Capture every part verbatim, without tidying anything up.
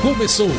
começou.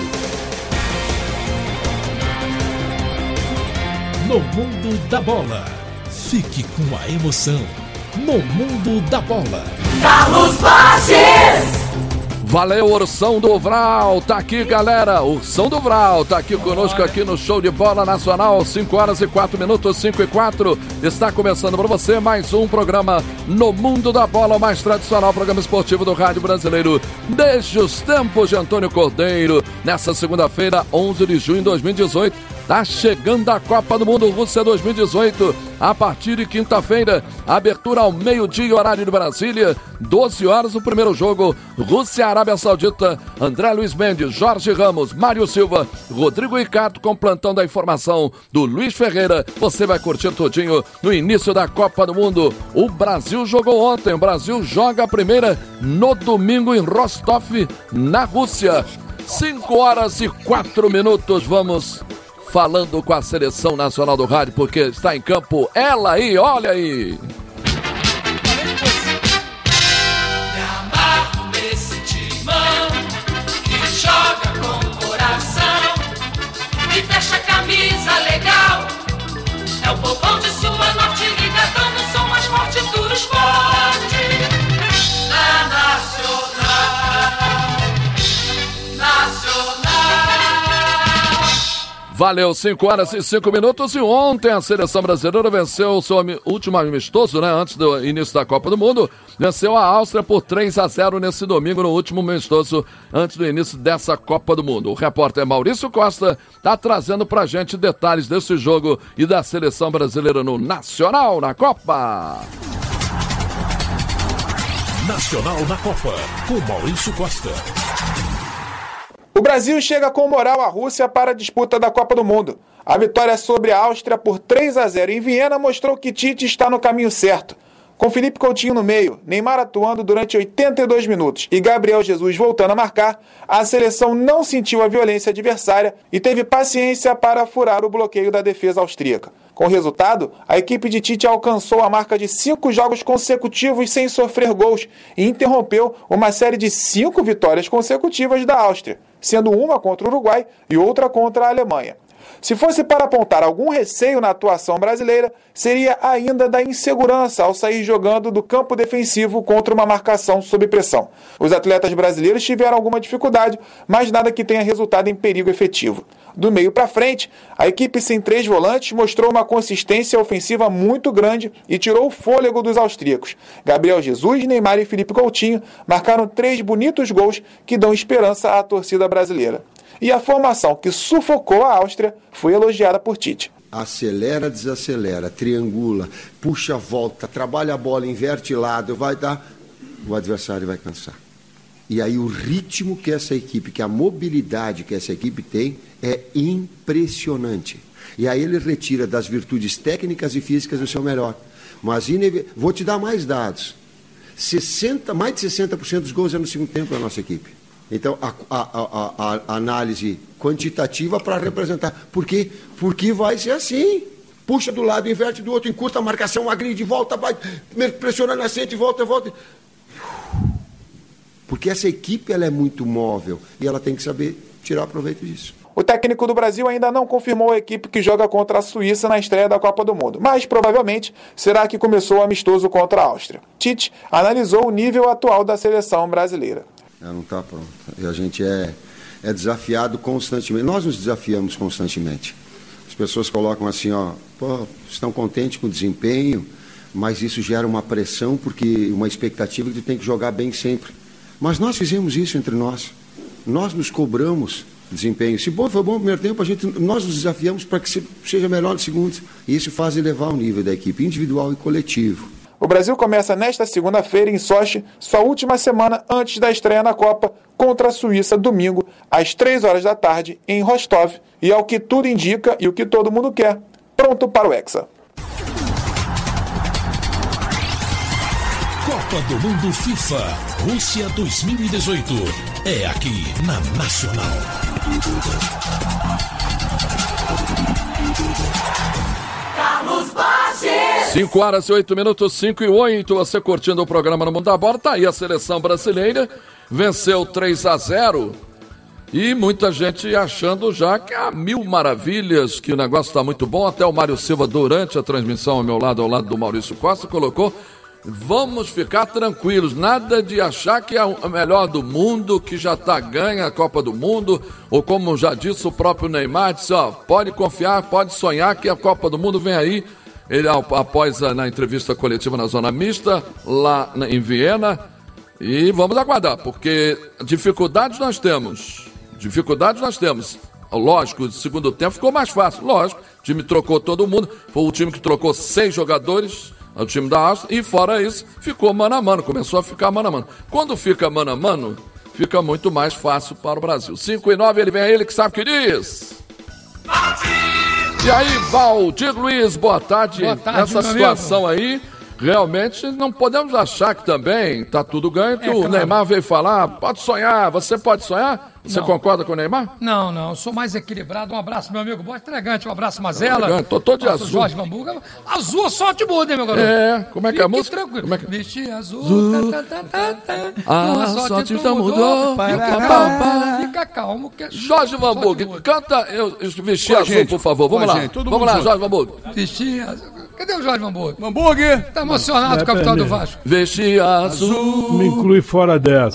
No Mundo da Bola. Fique com a emoção. No Mundo da Bola. Carlos Bages! Valeu, Ursão do Vral, tá aqui, galera, Ursão do Vral, tá aqui conosco aqui no Show de Bola Nacional, cinco horas e quatro minutos, cinco e quatro, está começando para você mais um programa No Mundo da Bola, o mais tradicional programa esportivo do rádio brasileiro, desde os tempos de Antônio Cordeiro, nessa segunda-feira, onze de junho de dois mil e dezoito, tá chegando a Copa do Mundo Rússia dois mil e dezoito, a partir de quinta-feira, abertura ao meio-dia, horário de Brasília, doze horas, o primeiro jogo, Rússia, Arábia Saudita, André Luiz Mendes, Jorge Ramos, Mário Silva, Rodrigo Ricardo, com plantão da informação do Luiz Ferreira, você vai curtir tudinho no início da Copa do Mundo. O Brasil jogou ontem, o Brasil joga a primeira no domingo em Rostov, na Rússia, cinco horas e quatro minutos, vamos falando com a Seleção Nacional do Rádio, porque está em campo ela aí, olha aí. Me amarro nesse timão que joga com coração e fecha a camisa legal. É o povão de sua norte ligadão no som mais forte do esporte. Na Nacional, Nacional. Valeu, cinco horas e cinco minutos, e ontem a Seleção Brasileira venceu o seu último amistoso, né, antes do início da Copa do Mundo, venceu a Áustria por três a zero nesse domingo, no último amistoso, antes do início dessa Copa do Mundo. O repórter Maurício Costa está trazendo pra gente detalhes desse jogo e da Seleção Brasileira no Nacional, na Copa. Nacional na Copa, com Maurício Costa. O Brasil chega com moral à Rússia para a disputa da Copa do Mundo. A vitória sobre a Áustria por três a zero em Viena mostrou que Tite está no caminho certo. Com Felipe Coutinho no meio, Neymar atuando durante oitenta e dois minutos e Gabriel Jesus voltando a marcar, a seleção não sentiu a violência adversária e teve paciência para furar o bloqueio da defesa austríaca. Com o resultado, a equipe de Tite alcançou a marca de cinco jogos consecutivos sem sofrer gols e interrompeu uma série de cinco vitórias consecutivas da Áustria, sendo uma contra o Uruguai e outra contra a Alemanha. Se fosse para apontar algum receio na atuação brasileira, seria ainda da insegurança ao sair jogando do campo defensivo contra uma marcação sob pressão. Os atletas brasileiros tiveram alguma dificuldade, mas nada que tenha resultado em perigo efetivo. Do meio para frente, a equipe sem três volantes mostrou uma consistência ofensiva muito grande e tirou o fôlego dos austríacos. Gabriel Jesus, Neymar e Felipe Coutinho marcaram três bonitos gols que dão esperança à torcida brasileira. E a formação que sufocou a Áustria foi elogiada por Tite. Acelera, desacelera, triangula, puxa, volta, trabalha a bola, inverte lado, vai dar, o adversário vai cansar. E aí o ritmo que essa equipe, que a mobilidade que essa equipe tem é impressionante. E aí ele retira das virtudes técnicas e físicas o seu melhor. Mas ineve... vou te dar mais dados. sessenta, mais de sessenta por cento dos gols é no segundo tempo da nossa equipe. Então, a, a, a, a análise quantitativa para representar. Por quê? Porque vai ser assim. Puxa do lado, inverte do outro, encurta a marcação, agride, volta, vai, pressiona na frente, volta, volta. Porque essa equipe ela é muito móvel e ela tem que saber tirar proveito disso. O técnico do Brasil ainda não confirmou a equipe que joga contra a Suíça na estreia da Copa do Mundo, mas provavelmente será que começou o amistoso contra a Áustria. Tite analisou o nível atual da seleção brasileira. Ela não está pronta. E a gente é, é desafiado constantemente. Nós nos desafiamos constantemente. As pessoas colocam assim, ó, pô, estão contentes com o desempenho, mas isso gera uma pressão, porque uma expectativa que tu tem que jogar bem sempre. Mas nós fizemos isso entre nós. Nós nos cobramos desempenho. Se bom foi bom no primeiro tempo, a gente, nós nos desafiamos para que seja melhor no segundo. E isso faz elevar o nível da equipe individual e coletivo. O Brasil começa nesta segunda-feira em Sochi, sua última semana antes da estreia na Copa, contra a Suíça, domingo, às três horas da tarde, em Rostov. E ao que tudo indica e o que todo mundo quer, pronto para o Hexa. Copa do Mundo FIFA, Rússia dois mil e dezoito. É aqui na Nacional. Carlos Bages! cinco horas e oito minutos, cinco e oito. Você curtindo o programa No Mundo da Bola. Tá aí a seleção brasileira. Venceu três a zero E muita gente achando já que há mil maravilhas, que o negócio está muito bom. Até o Mário Silva, durante a transmissão ao meu lado, ao lado do Maurício Costa, colocou: vamos ficar tranquilos, nada de achar que é o melhor do mundo, que já está ganha a Copa do Mundo, ou como já disse o próprio Neymar, disse, ó, pode confiar, pode sonhar que a Copa do Mundo vem aí. Ele, após a, na entrevista coletiva na Zona Mista, lá na, em Viena, e vamos aguardar, porque dificuldades nós temos. Dificuldades nós temos. Lógico, o segundo tempo ficou mais fácil. Lógico, o time trocou todo mundo. Foi o time que trocou seis jogadores, o time da Áustria. E fora isso, ficou mano a mano. Começou a ficar mano a mano. Quando fica mano a mano, fica muito mais fácil para o Brasil. cinco e nove, ele vem aí, ele que sabe o que diz. E aí, Valdir Luiz, boa tarde. Boa tarde, Nessa meu situação amigo. aí, realmente não podemos achar que também está tudo ganho, que É, o claro. Neymar veio falar, pode sonhar, você pode sonhar? Você Não. concorda com o Neymar? Não, não, eu sou mais equilibrado. Um abraço, meu amigo. Boa, elegante. Um abraço, Mazela. Elegante, tô todo de Nosso azul. Jorge Vambuga. Azul é sorte boa, né, meu garoto? É, como é que é a Fique música? tranquilo. Como é que- Vestir azul. Tá, tá, tá, tá, tá. Ah, Não, a sorte não não mudou. Fica Parará. calmo, fica calmo. Que é Jorge sorte Vamburg, boa. canta eu, eu vesti Com a azul, gente, por favor. Vamos com a lá. gente, todo Vamos mundo lá, junto. Jorge Vamburg. Vestir azul. Cadê o Jorge Vambuga? Hambúrguer! Tá emocionado com a vitória do Vasco. Vesti azul. Me inclui fora dessa.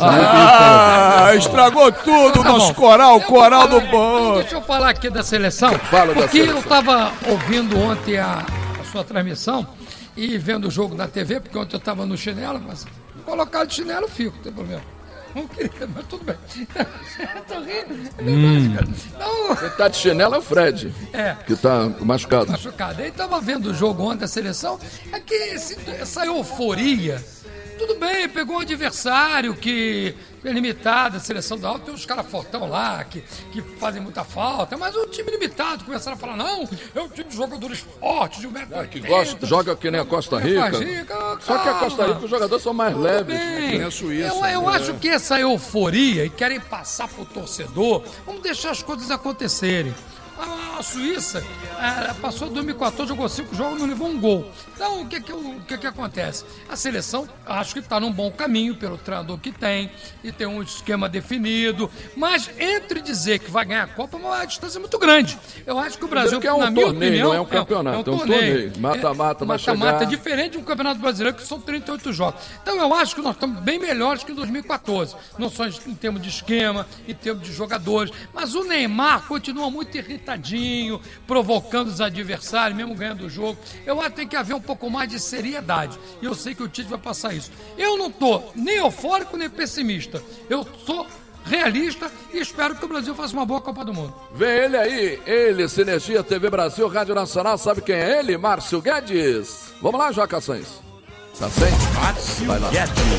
Ah, estragou tudo o Tá nosso bom. coral, o Eu coral vou do falar- então bom. Deixa eu falar aqui da seleção. Fala da porque seleção. eu estava ouvindo ontem a, a sua transmissão e vendo o jogo na T V, porque ontem eu estava no chinelo, mas colocar de chinelo eu fico, não tem problema. Não queria, mas tudo bem. Tô rindo. É verdade, cara. Então, Quem tá de chinelo é o Fred, é. que tá machucado. Machucado. Aí tava vendo o jogo ontem da seleção, é que esse- essa euforia, tudo bem, pegou um adversário que é limitado, a seleção da alta, tem uns caras fortão lá, que, que fazem muita falta, mas o time limitado, começaram a falar, não, é um time de jogadores fortes, de um metro e Ah, que oitenta, gosta, joga que nem a Costa Rica. Costa Rica, Só que a Costa calma. Rica os jogadores são mais leves. Bem, nem a Suíça, eu, eu né? acho que essa euforia e querem passar pro torcedor, vamos deixar as coisas acontecerem. A, a Suíça ah, passou dois mil e quatorze, jogou cinco jogos, não levou um gol. Então, o que que, o que que acontece? A seleção, acho que está num bom caminho pelo treinador que tem, e tem um esquema definido, mas entre dizer que vai ganhar a Copa, uma distância muito grande. Eu acho que o Brasil, que é um na minha torneio, opinião... não é um campeonato, é um torneio. Mata-mata vai Mata-mata chegar. é diferente de um campeonato brasileiro, que são trinta e oito jogos. Então eu acho que nós estamos bem melhores que em dois mil e quatorze. Não só em termos de esquema, em termos de jogadores. Mas o Neymar continua muito irritadinho, provocando os adversários, mesmo ganhando o jogo. Eu acho que tem que haver um pouco mais de seriedade. E eu sei que o Tite vai passar isso. Eu não estou nem eufórico, nem pessimista. Eu sou realista e espero que o Brasil faça uma boa Copa do Mundo. Vem ele aí, ele, Sinergia T V Brasil, Rádio Nacional, sabe quem é ele? Márcio Guedes. Vamos lá, Joca Sainz. Tá sem? Vai lá.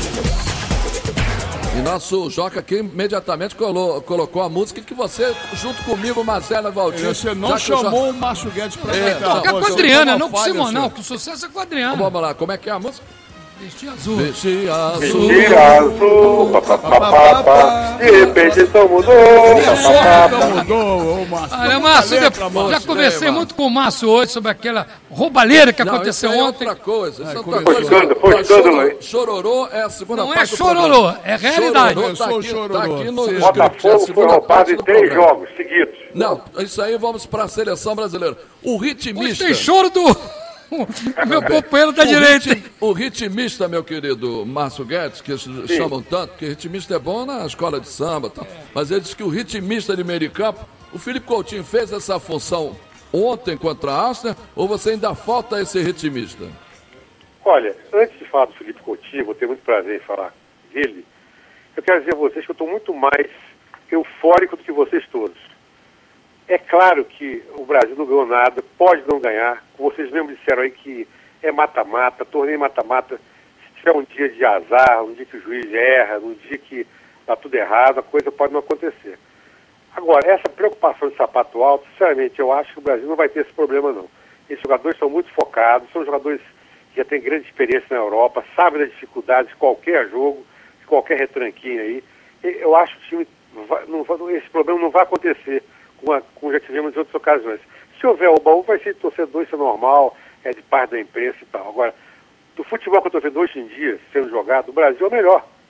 E nosso Joca aqui imediatamente colo- colocou a música que você, junto comigo, Marcelo e Valdir... Você não já que o Jo- chamou o Márcio Guedes pra É, cantar. não, Toca Você com a Adriana, tem não uma com o falha, Simão, não, senhor. que o sucesso é com a Adriana. Vamos lá, como é que é a música? Vestir azul. Vesti azul. Tira azul, papapá, de repente então mudou, papapá. Mudou, ô Márcio. Olha, Toca Márcio, a letra, depois- Márcio. já conversei Neymar. muito com o Márcio hoje sobre aquela roubalheira que Não, aconteceu isso aí é ontem. outra coisa. Isso é outra Foi coisa. escândalo, foi Não, escândalo, choro- hein? Chororô é a segunda Não é parte do chororô, programa. é realidade. Chororô Eu tá sou aqui, chororô. tá aqui no Sim. script, é a Botafogo foi segunda roubado parte em do três programa. jogos seguidos. Não, isso aí vamos para a seleção brasileira. O Hoje ritmista... tem choro do meu companheiro da o direita. rit- o ritmista, meu querido Márcio Guedes, que eles chamam tanto, porque ritmista é bom na escola de samba e tal, mas ele diz que o ritmista de meio de campo, o Felipe Coutinho fez essa função ontem contra a Áustria, ou você ainda falta esse ritmista? Olha, antes de falar do Felipe Coutinho, vou ter muito prazer em falar dele, eu quero dizer a vocês que eu estou muito mais eufórico do que vocês todos. É claro que o Brasil não ganhou nada, pode não ganhar, vocês mesmo disseram aí que é mata-mata, torneio mata-mata, se tiver um dia de azar, um dia que o juiz erra, um dia que está tudo errado, a coisa pode não acontecer. Agora, essa preocupação de sapato alto, sinceramente, eu acho que o Brasil não vai ter esse problema não. Esses jogadores são muito focados, são jogadores que já têm grande experiência na Europa, sabem das dificuldades de qualquer jogo, de qualquer retranquinho aí. E eu acho que o time vai, não vai, esse problema não vai acontecer com a, como já tivemos em outras ocasiões. Se houver o baú, vai ser de torcedor, isso é normal, é de parte da imprensa e tal. Agora, do futebol que eu estou vendo hoje em dia, sendo jogado, o Brasil é o melhor.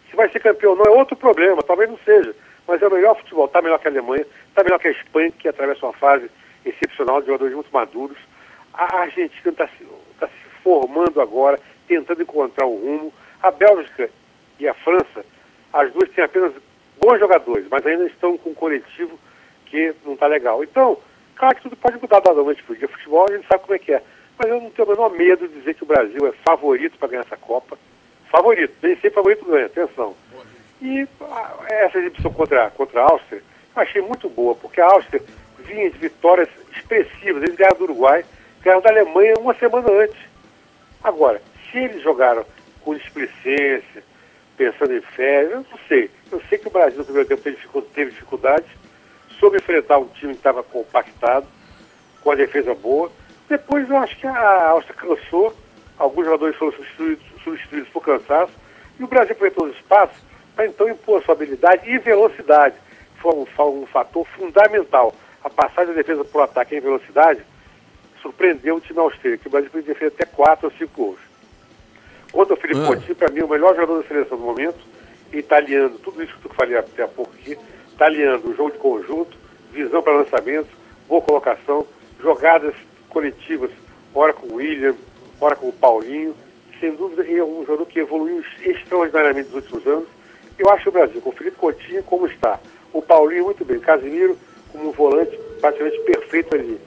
Se vai ser campeão ou não é outro problema, talvez não seja. Mas é o melhor futebol, está melhor que a Alemanha, está melhor que a Espanha, que atravessa uma fase excepcional de jogadores muito maduros. A Argentina está se, tá se formando agora, tentando encontrar um rumo. A Bélgica e a França, as duas têm apenas bons jogadores, mas ainda estão com um coletivo que não está legal. Então, claro que tudo pode mudar da noite para o dia. Futebol a gente sabe como é que é. Mas eu não tenho o menor medo de dizer que o Brasil é favorito para ganhar essa Copa. Favorito, nem sempre favorito ganha, atenção. E a, essa exibição contra, contra a Áustria, eu achei muito boa, porque a Áustria vinha de vitórias expressivas. Eles ganharam do Uruguai, ganharam da Alemanha uma semana antes. Agora, se eles jogaram com displicência, pensando em férias, eu não sei. Eu sei que o Brasil no primeiro tempo teve, teve dificuldades, soube enfrentar um time que estava compactado, com a defesa boa. Depois eu acho que a Áustria cansou, alguns jogadores foram substituídos, substituídos por cansaço, e o Brasil aproveitou os espaços para então impor sua habilidade e velocidade. Foi um, um fator fundamental. A passagem da defesa para o ataque em velocidade surpreendeu o time austríaco, que o Brasil podia defender até quatro ou cinco gols. Quanto ao Felipe Coutinho, para mim, o melhor jogador da seleção do momento, italiano, tudo isso que eu falei até há pouco aqui, italiano, jogo de conjunto, visão para lançamento, boa colocação, jogadas coletivas, ora com o William, ora com o Paulinho. Sem dúvida, é um jogador que evoluiu extraordinariamente nos últimos anos. Eu acho que o Brasil, com o Felipe Coutinho, como está, o Paulinho muito bem, Casemiro como um volante praticamente perfeito ali.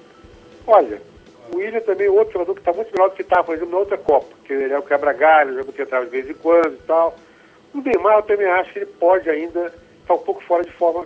Olha, o William também é outro jogador que está muito melhor do que estava, por exemplo, na outra Copa, que ele é o quebra-galho, jogador que entrava de vez em quando e tal. O Neymar, eu também acho que ele pode ainda estar um pouco fora de forma,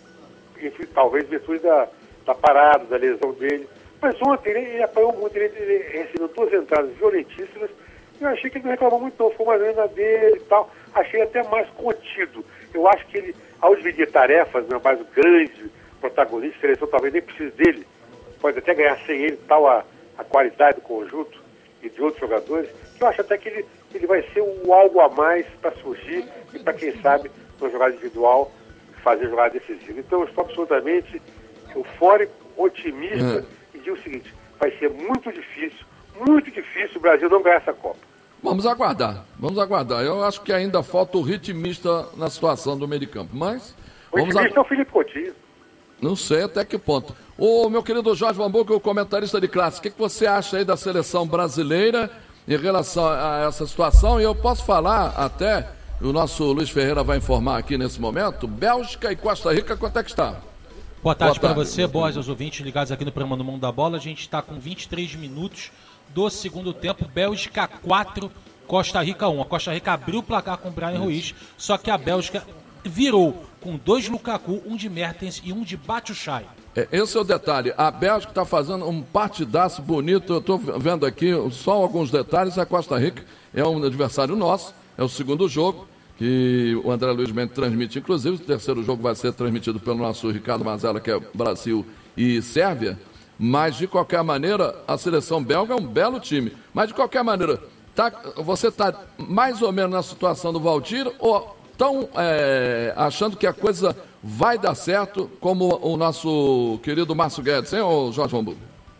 enfim, talvez em virtude da, da parada, da lesão dele. Mas ontem ele, ele apanhou muito, ele, ele recebeu duas entradas violentíssimas. Eu achei que ele não reclamou muito, não, ficou mais ou menos na dele e tal. Achei até mais contido. Eu acho que ele, ao dividir tarefas, né, mais o grande protagonista, a seleção talvez nem precise dele, pode até ganhar sem ele, tal a, a qualidade do conjunto e de outros jogadores, que eu acho até que ele, ele vai ser um algo a mais para surgir e para, quem sabe, na jogada individual, fazer jogada decisiva. Então, eu estou absolutamente eufórico, otimista, e digo o seguinte, vai ser muito difícil, muito difícil o Brasil não ganhar essa Copa. Vamos aguardar, vamos aguardar. Eu acho que ainda falta o ritmista na situação do meio de campo, mas... O ritmista ag... é o Felipe Coutinho. Não sei até que ponto. Ô, meu querido Jorge Bambuca, o comentarista de classe, o que, que você acha aí da seleção brasileira em relação a essa situação? E eu posso falar até, o nosso Luiz Ferreira vai informar aqui nesse momento, Bélgica e Costa Rica, quanto é que está? Boa tarde para você, Borges, aos ouvintes ligados aqui no programa No Mundo da Bola. A gente está com vinte e três minutos do segundo tempo, Bélgica quatro, Costa Rica um. A Costa Rica abriu o placar com o Brian Ruiz, só que a Bélgica virou com dois Lukaku, um de Mertens e um de Batshuayi. É, esse é o detalhe. A Bélgica está fazendo um partidaço bonito. Eu estou vendo aqui só alguns detalhes. A Costa Rica é um adversário nosso. É o segundo jogo que o André Luiz Mendes transmite. Inclusive, o terceiro jogo vai ser transmitido pelo nosso Ricardo Mazella, que é Brasil e Sérvia. Mas, de qualquer maneira, a seleção belga é um belo time. Mas, de qualquer maneira, tá, você está mais ou menos na situação do Valdir ou estão é, achando que a coisa vai dar certo, como o nosso querido Márcio Guedes, hein, ô Jorge Bambuca?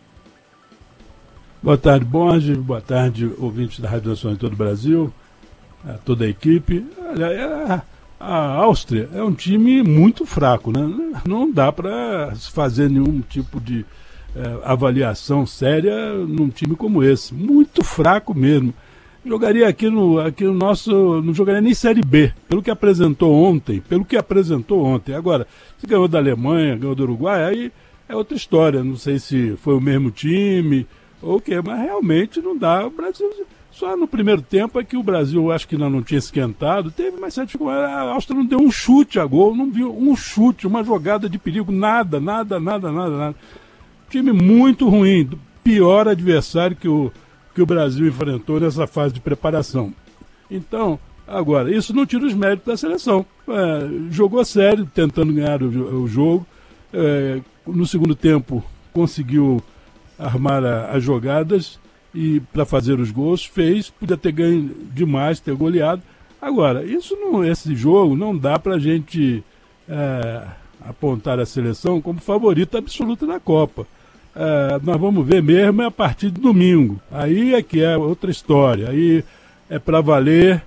Boa tarde, Borges. Boa tarde, ouvintes da Rádio Nacional de todo o Brasil, a toda a equipe. Olha, a, a Áustria é um time muito fraco, né? Não dá para fazer nenhum tipo de é, avaliação séria num time como esse. Muito fraco mesmo. Jogaria aqui no, aqui no nosso... Não jogaria nem Série B, pelo que apresentou ontem. Pelo que apresentou ontem. Agora, se ganhou da Alemanha, ganhou do Uruguai, aí é outra história. Não sei se foi o mesmo time ou o quê, mas realmente não dá. O Brasil, só no primeiro tempo é que o Brasil, acho que não, não tinha esquentado. Teve mais certo. A Áustria não deu um chute a gol, não viu um chute, uma jogada de perigo, nada, nada, nada, nada, nada. Time muito ruim, pior adversário que o que o Brasil enfrentou nessa fase de preparação. Então, agora, isso não tira os méritos da seleção. É, jogou sério, tentando ganhar o, o jogo. É, no segundo tempo, conseguiu armar a, as jogadas e para fazer os gols, fez. Podia ter ganho demais, ter goleado. Agora, isso não, esse jogo não dá para a gente é, apontar a seleção como favorita absoluta da Copa. Uh, nós vamos ver mesmo é a partir de domingo. Aí é que é outra história. Aí é para valer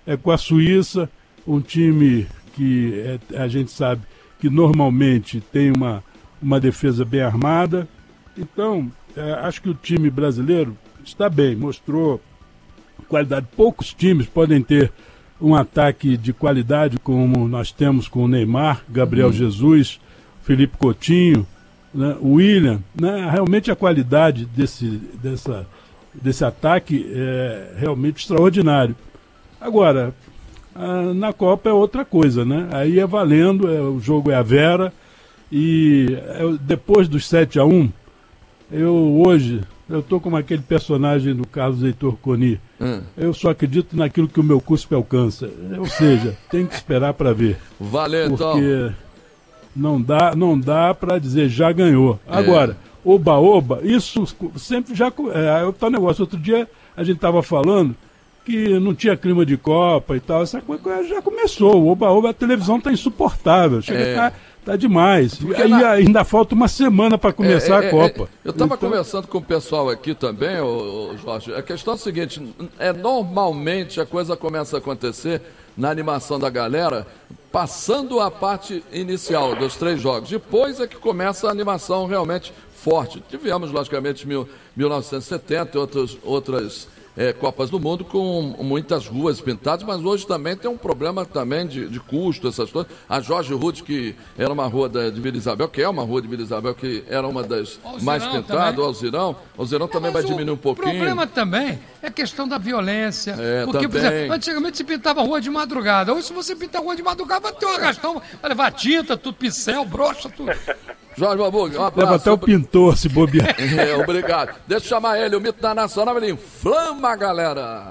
é com a Suíça, um time que é, a gente sabe que normalmente tem uma, uma defesa bem armada. Então, é, acho que o time brasileiro está bem, mostrou qualidade. Poucos times podem ter um ataque de qualidade como nós temos com o Neymar, Gabriel hum. Jesus, Felipe Coutinho, né, o William. Né, realmente a qualidade desse, dessa, desse ataque é realmente extraordinário. Agora, a, na Copa é outra coisa, né? Aí é valendo, é, o jogo é a Vera. E é, depois dos sete a um, eu hoje... Eu estou como aquele personagem do Carlos Heitor Coni. Hum. Eu só acredito naquilo que o meu cuspe alcança. Ou seja, tem que esperar para ver. Valeu, então. Porque não dá, não dá para dizer já ganhou. É. Agora, oba-oba, isso sempre já... É, é tal negócio. Outro dia a gente estava falando que não tinha clima de Copa e tal. Essa coisa já começou. O oba-oba, a televisão está insuportável. Chega é. a ficar... Tá demais. E aí na... ainda falta uma semana para começar é, é, a Copa. É, eu estava então... conversando com o pessoal aqui também, ô, ô, Jorge. A questão é a seguinte: é normalmente a coisa começa a acontecer na animação da galera, passando a parte inicial dos três jogos. Depois é que começa a animação realmente forte. Tivemos, logicamente, mil, mil novecentos e setenta e outros, outras. É, Copas do Mundo com muitas ruas pintadas, mas hoje também tem um problema também de, de custo, essas coisas. A Jorge Rude, que era uma rua da, de Vila Isabel, que é uma rua de Vila Isabel, que era uma das Alzirão mais pintadas, o Alzirão. O Alzirão também é, vai diminuir um pouquinho. O problema também é a questão da violência. É, porque, também. por exemplo, antigamente se pintava rua de madrugada. Hoje, se você pintar rua de madrugada, vai ter um arrastão, vai levar tinta, tudo, pincel, brocha, tudo. Jorge Bambuga, um abraço. Leva até o pintor se bobear. É, obrigado. Deixa eu chamar ele, o mito da Nacional, ele inflama a galera.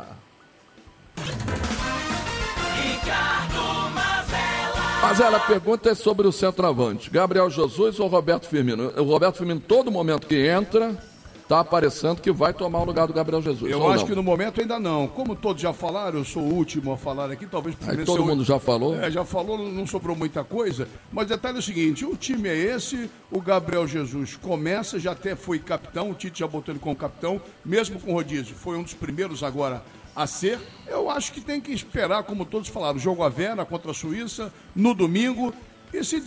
Mazela, a pergunta é sobre o centroavante. Gabriel Jesus ou Roberto Firmino? O Roberto Firmino, todo momento que entra, está aparecendo que vai tomar o lugar do Gabriel Jesus. Eu acho não? que no momento ainda não. Como todos já falaram, eu sou o último a falar aqui, talvez... Aí todo mundo já falou? É, já falou, não sobrou muita coisa. Mas o detalhe é o seguinte, o time é esse, o Gabriel Jesus começa, já até foi capitão, o Tite já botou ele como capitão, mesmo com o rodízio, foi um dos primeiros agora a ser. Eu acho que tem que esperar, como todos falaram, o jogo à Vera contra a Suíça, no domingo. E se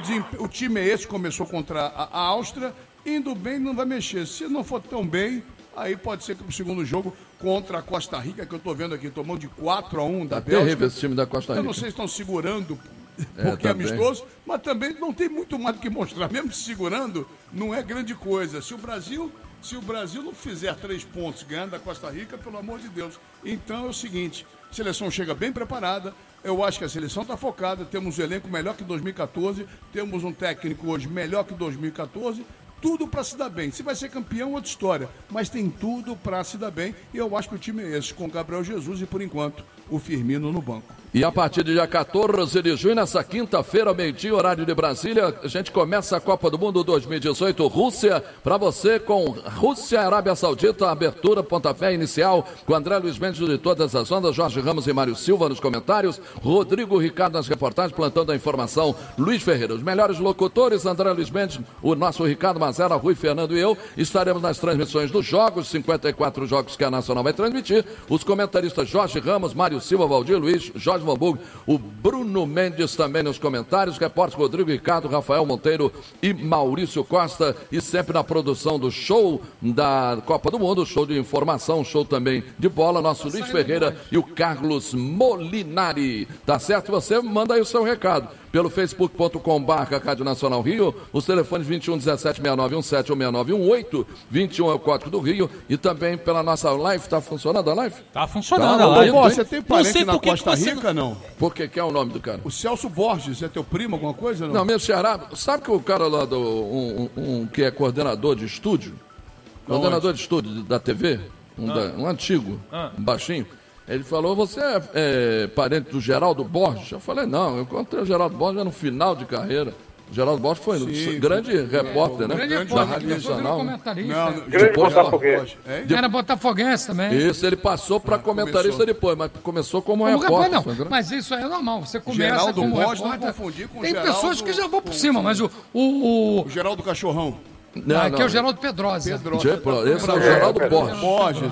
o time é esse, começou contra a, a Áustria... Indo bem, não vai mexer. Se não for tão bem, aí pode ser que o segundo jogo contra a Costa Rica, que eu estou vendo aqui, tomou de quatro a um da tá Bélgica. Terrível esse time da Costa Rica. Eu não sei se estão segurando é, porque é também. amistoso, mas também não tem muito mais do que mostrar. Mesmo se segurando, não é grande coisa. Se o Brasil, se o Brasil não fizer três pontos ganhando da Costa Rica, pelo amor de Deus. Então é o seguinte, a seleção chega bem preparada. Eu acho que a seleção está focada. Temos um elenco melhor que dois mil e catorze. Temos um técnico hoje melhor que dois mil e catorze. Tudo para se dar bem. Se vai ser campeão, outra história. Mas tem tudo para se dar bem. E eu acho que o time é esse, com o Gabriel Jesus e, por enquanto, o Firmino no banco. E a partir do dia quatorze de junho, nessa quinta-feira, meio-dia, horário de Brasília, a gente começa a Copa do Mundo dois mil e dezoito, Rússia, para você com Rússia, Arábia Saudita, abertura, pontapé inicial, com André Luiz Mendes de todas as ondas, Jorge Ramos e Mário Silva nos comentários, Rodrigo Ricardo nas reportagens, plantando a informação, Luiz Ferreira. Os melhores locutores, André Luiz Mendes, o nosso Ricardo Mazera, Rui Fernando e eu, estaremos nas transmissões dos jogos, cinquenta e quatro jogos que a Nacional vai transmitir, os comentaristas Jorge Ramos, Mário Silva, Valdir Luiz, Jorge Bambuga, o Bruno Mendes também nos comentários, repórter Rodrigo Ricardo, Rafael Monteiro e Maurício Costa, e sempre na produção do show da Copa do Mundo, show de informação, show também de bola, nosso Luiz Ferreira e o Carlos Molinari. Tá certo? Você manda aí o seu recado pelo facebook ponto com barra Rádio Nacional Rio, os telefones vinte e um, dezessete, sessenta e nove, dezessete ou sessenta e nove, dezoito, vinte e um é o código do Rio, e também pela nossa live. Tá funcionando a live? Tá funcionando tá, a live. Pô, você tem parente na Costa Rica, você... não? Por que que é o nome do cara? O Celso Borges, é teu primo, alguma coisa, não? Não, meu xará, sabe que o cara lá, do, um, um, um que é coordenador de estúdio, coordenador de estúdio da T V, um, ah. da, um antigo, ah. um baixinho, ele falou, você é, é parente do Geraldo Borges? Eu falei, não, eu encontrei o Geraldo Borges no final de carreira. O Geraldo Borges foi um grande é, repórter, né? Grande da Rádio Nacional. Comentarista. Grande botafoguense. Era botafoguense também. Isso, ele passou para comentarista começou. depois, mas começou como, como repórter. repórter não, mas isso aí é normal, você começa Geraldo como Borges, repórter. Não confundir com Tem Geraldo, pessoas que já vão por cima, mas o... O, o... o Geraldo Cachorrão. Não, aqui não, é o Geraldo Pedrosa. Pedrosa. Esse é o Geraldo Borges. Borges.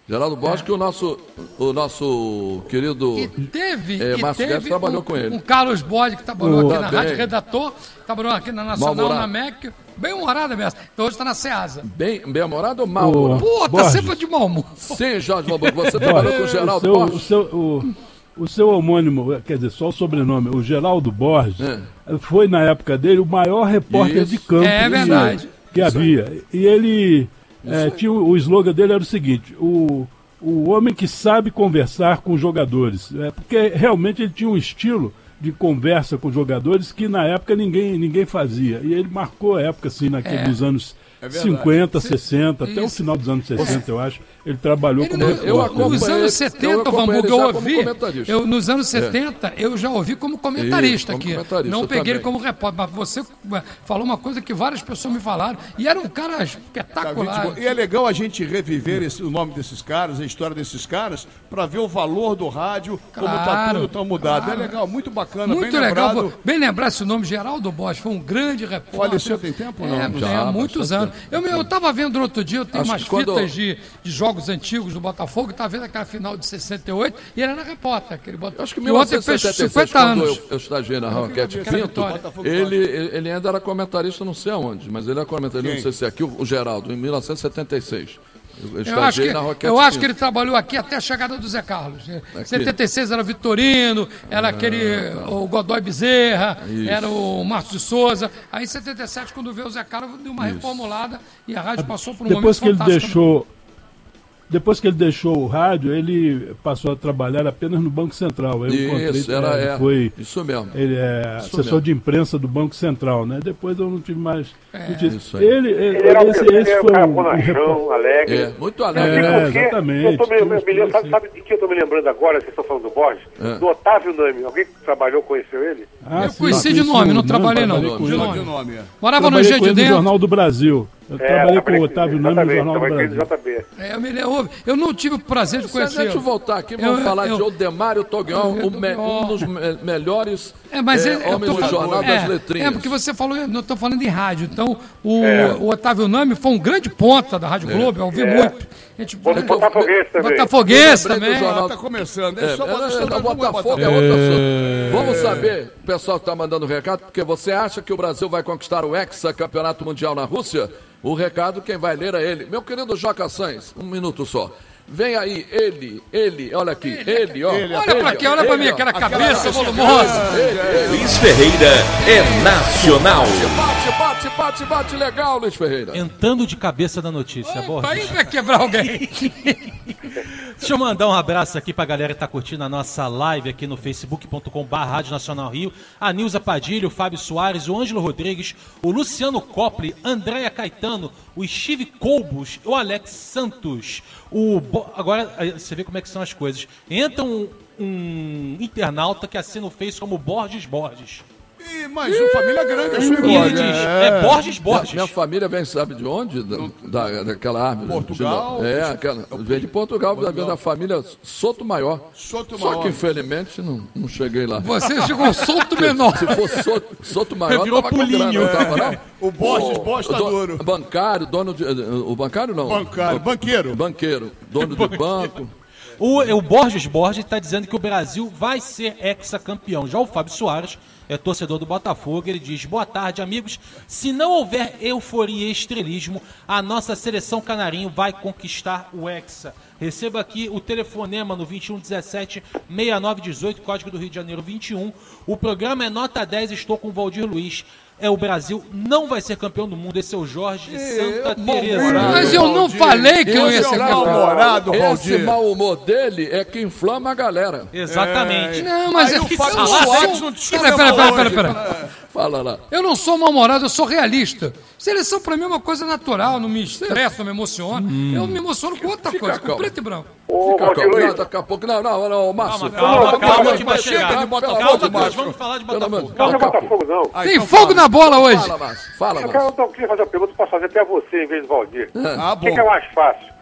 Geraldo Borges, que o nosso, o nosso querido E teve, é, e Márcio teve Guedes trabalhou um, com ele. um Carlos Borges que trabalhou Oh, aqui na bem. Rádio Redator, trabalhou aqui na Nacional, Mal-humorado. na M E C, bem humorada mesmo. Então hoje está na SEASA. Bem, bem-humorado ou mal-humorado? Pô, tá Borges. sempre de mau humor. Sim, Jorge Malbuco, você trabalhou com o o Geraldo seu, o, Borges? seu, o, o seu homônimo, quer dizer, só o sobrenome, o Geraldo Borges, É. foi na época dele o maior repórter Isso. de campo É que- verdade. que havia. E ele é, tinha o, o slogan dele era o seguinte: o, o homem que sabe conversar com os jogadores. É, porque realmente ele tinha um estilo de conversa com os jogadores que na época ninguém, ninguém fazia. E ele marcou a época, assim, naqueles É. anos É verdade. cinquenta, sessenta, até o Isso. final dos anos sessenta, eu acho. Ele trabalhou Ele como não- repórter. eu acompanhei- nos eu anos setenta, acompanhei Vambuga, ele eu já como ouvi. comentarista. Eu, nos anos setenta, eu já ouvi como comentarista Isso, como aqui. comentarista, Não eu peguei ele também. como repórter, mas você falou uma coisa que várias pessoas me falaram. E era um cara Tá, espetacular. gente boa. E é legal a gente reviver esse- o nome desses caras, a história desses caras, para ver o valor do rádio, como tá Claro, tudo tão mudado. claro. É legal, muito bacana, Muito bem legal. lembrado. Bem lembrar esse nome, Geraldo Borges, foi um grande repórter. Faleceu tem tempo ou não? É, Já, tem há bastante muitos anos. Eu, eu tava vendo no outro dia, eu tenho Acho umas que quando- fitas de, de jogos antigos do Botafogo, tava vendo aquela final de sessenta e oito, e ele era repórter. Aquele Botafogo. Acho que em E ontem fez mil novecentos e setenta e seis, cinquenta quando anos. eu, eu estagiei na Roquete Aquela Pinto, vitória. ele, ele ainda era comentarista, não sei aonde, mas ele era comentarista, não sei se é aqui, o, o Geraldo, em mil novecentos e setenta e seis. Eu, eu Eu acho, estagiei que, na Roquete eu acho Pinto. que ele trabalhou aqui até a chegada do Zé Carlos. Em setenta e seis era o Vitorino, era aquele o Godoy Bezerra, Isso. era o Márcio de Souza. Aí em setenta e sete, quando veio o Zé Carlos, deu uma reformulada e a rádio passou por um Depois momento que ele fantástico. deixou, depois que ele deixou o rádio, ele passou a trabalhar apenas no Banco Central. Eu encontrei, Isso, era, ele é, foi, isso mesmo. ele é Isso assessor mesmo. de imprensa do Banco Central, né? Depois eu não tive mais notícias. Isso aí. Ele, ele, Ele era um, esse, ele esse era um foi cara o, o repórter. bonachão, alegre. É, muito alegre, É, né? Porque exatamente. Eu tô me, me, me, Tinha- sabe, sabe de que eu tô me lembrando agora, vocês estão falando do Borges? É. Do Otávio Nami. Alguém que trabalhou, conheceu ele? Ah, Eu sim, conheci de conheci nome, o não Nami, trabalhei não. trabalhei com De ele. nome. De nome, é. Morava no Trabalhei Engenho com de ele no Dentro. Jornal do Brasil. Eu trabalhei com o Otávio Nami no exatamente, Jornal do trabalhei com ele no Brasil. J B. É, eu, me lembro, eu não tive o prazer de Se a conhecer. gente voltar aqui, vamos Eu- falar eu- de Odemário Toguion, eu- o me- um dos me- melhores É, mas é, ele, eu homens tô do falando- Jornal é, das Letrinhas. É, porque você falou, eu não estou falando em rádio. Então, o, o Otávio Nami foi um grande ponta da Rádio Globo, eu ouvi muito. A gente, Outro Botafoguense também. Botafoguense Eu lembrei do também. jornal- Ah, tá começando. É, É, só é, Botafogo, é, vamos Botafogo é outro assunto. Vamos saber, o pessoal que está mandando recado, porque você acha que o Brasil vai conquistar o Hexa Campeonato Mundial na Rússia? O recado, quem vai ler é ele. Meu querido Joca Sainz, um minuto só. Vem aí, ele, ele, olha aqui, ele, ó. Ele, Olha pra ele, aqui, olha pra ele, mim, ó. aquela cabeça volumosa. Luiz Ferreira é nacional. Bate, bate, bate, bate, legal, Luiz Ferreira. Entrando de cabeça da notícia, Borges. Aí vai quebrar alguém. Deixa eu mandar um abraço aqui pra galera que tá curtindo a nossa live aqui no facebook ponto com barra Rádio Nacional Rio. A Nilza Padilha, o Fábio Soares, o Ângelo Rodrigues, o Luciano Copli, Andréia Caetano, o Steve Colbos, o Alex Santos. O Bo... Agora, aí você vê como é que são as coisas. Entra um, um internauta que assina o Face como Borges Borges. Ih, mas uma família grande, eu sou E ele igual. diz, é Borges Borges. Minha família vem, sabe de onde? Da, da- daquela árvore. Portugal? É, aquela, vem de Portugal, da, da família Soto Maior. Soto Só Maior. que infelizmente não, não cheguei lá. Você chegou solto menor. Se fosse Soto, Soto Maior, Virou tava com pulinho. grana, não tava, não? O Borges, Borges tá do- duro. Bancário, dono de. O bancário não. Bancário, banqueiro. Banqueiro, dono de banco. O, o Borges Borges está dizendo que o Brasil vai ser hexacampeão. Já o Fábio Soares é torcedor do Botafogo. Ele diz: boa tarde, amigos. Se não houver euforia e estrelismo, a nossa seleção canarinho vai conquistar o hexa. Receba aqui o telefonema no vinte e um dezessete, sessenta e nove dezoito, código do Rio de Janeiro vinte e um. O programa é nota dez, estou com o Valdir Luiz. É, o Brasil não vai ser campeão do mundo. Esse é o Jorge de Santa Teresa. Mas eu não falei que eu ia Esse ser mal- campeão. Mal-humorado, Esse Valdir. mau humor dele é que inflama a galera. Exatamente. Não, mas Aí é o que Fábio eu não Soares sou- não te Pera, pera, pera, pera, pera. Fala lá. Eu não sou mal-humorado, eu sou realista. Seleção pra mim é uma coisa natural, não me estressa, não me emociona. Eu me emociono com outra Fica coisa, com calmo. preto e branco. Ô, Fica Valdir calmo. Luiz, Não, daqui a pouco. Não, não, não, Márcio. Calma, calma, Não, calma, não, que vai não, chegar. não, não, Calma, não, que nós Márcio. vamos falar de Pelo Botafogo. menos- não é daqui a pouco. Botafogo, não. Ah, Tem então fogo fala. na bola hoje. Fala, Márcio. Fala, Eu, Márcio. quero, eu queria fazer uma pergunta para fazer até você em vez do Valdir. Ah, O que, bom. que é mais fácil? O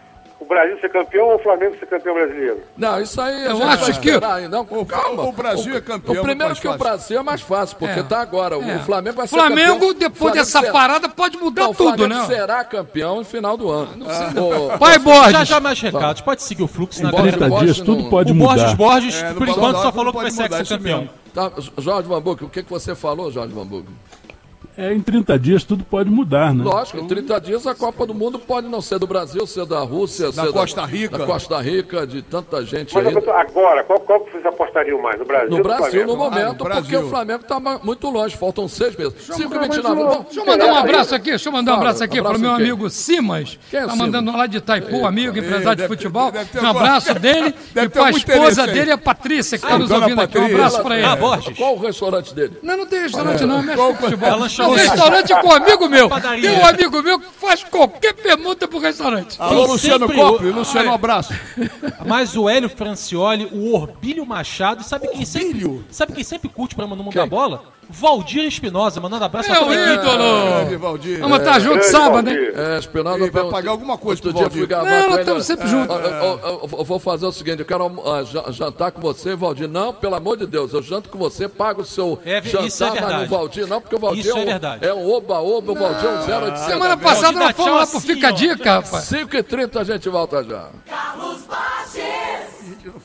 O Brasil ser campeão ou o Flamengo ser campeão brasileiro? Não, isso aí Eu a gente acho vai que- esperar ainda. Não, O- calma. o Brasil é campeão, O primeiro muito que mais o Brasil é mais fácil, porque É. tá agora. É. O Flamengo vai ser Flamengo, campeão. depois Flamengo dessa será- parada, pode mudar Não, o tudo, Flamengo né? será campeão no final do ano. Ô, Pai Já Borges. já mais recados, pode seguir o fluxo na Borges, galera. trinta Borges dias tudo não- pode O mudar. Borges Borges, É, no por Paulo enquanto, só Dorado falou que pode vai ser mudar ser isso campeão. mesmo. Tá, Jorge Van Buck, o que, que você falou, Jorge Van Buck? É, em trinta dias tudo pode mudar, né? Lógico, em trinta dias a Copa do Mundo pode não ser do Brasil, ser da Rússia, Da ser Costa Rica. da Costa Rica, de tanta gente Mas aí. eu tô- agora, qual, qual que vocês apostariam mais? No Brasil No ou no Brasil, Flamengo? no momento, Ah, no Brasil. porque o Flamengo está muito longe, faltam seis meses. cinco e vinte e mas nove. o- Vamos- Deixa eu mandar um abraço aqui, deixa eu mandar um Fala, abraço aqui abraço pro meu quem? amigo Simas. Quem é o Tá Simas? mandando lá de Itaipu, amigo, empresário de deve ter- futebol. deve ter Um alguma- abraço dele Deve e ter pra algum esposa interesse aí. dele, a Patrícia, que tá Ah, nos dona ouvindo aqui. Um Patrícia. abraço pra ele. Ah, Borges. Qual o restaurante dele? Não, não tem restaurante não, mexe Qual- com futebol. É Não, lanchonete. restaurante é com um amigo meu. Padaria. Tem um amigo meu que faz qualquer pergunta pro restaurante. Alô, Quem Luciano sempre Copri. ou- Luciano, um abraço. Mas o Hélio Francioli, o Orbílio Machado, sabe quem sempre, Orbílio? sabe quem sempre curte o programa no Mundo Quem? da Bola? Valdir Espinosa, mandando abraço pra Meu toda a equipe. ídolo. Grande Valdir. Vamos estar junto Grande sábado, hein? Valdir. É, Espinosa Ele vai foi- pagar alguma coisa Outro pro dia eu fui Valdir. gravar Não, com nós ele. estamos sempre juntos. Eu, eu- eu- eu vou fazer o seguinte, eu quero ah, ja- jantar com você, Valdir. Não, pelo amor de Deus, eu janto com você, pago o seu É, jantar, isso é mas verdade. no Valdir não, porque o Valdir Isso é um- verdade. é um oba-oba, o Valdir é um zero oitocentos. Semana passada Valdir dá nós fomos tchau lá pro assim, Fica a ó. Dica, rapaz. cinco e trinta a gente volta já. Carlos Borges.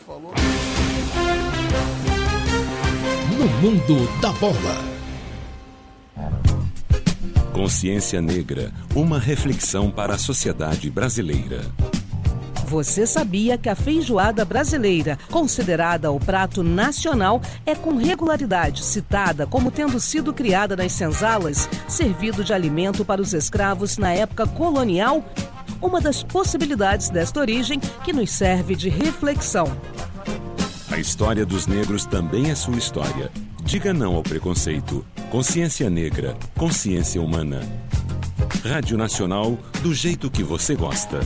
No mundo da bola. Consciência Negra, uma reflexão para a sociedade brasileira. Você sabia que a feijoada brasileira, considerada o prato nacional, é com regularidade citada como tendo sido criada nas senzalas, servido de alimento para os escravos na época colonial? Uma das possibilidades desta origem que nos serve de reflexão. A história dos negros também é sua história. Diga não ao preconceito. Consciência Negra, consciência humana. Rádio Nacional, do jeito que você gosta.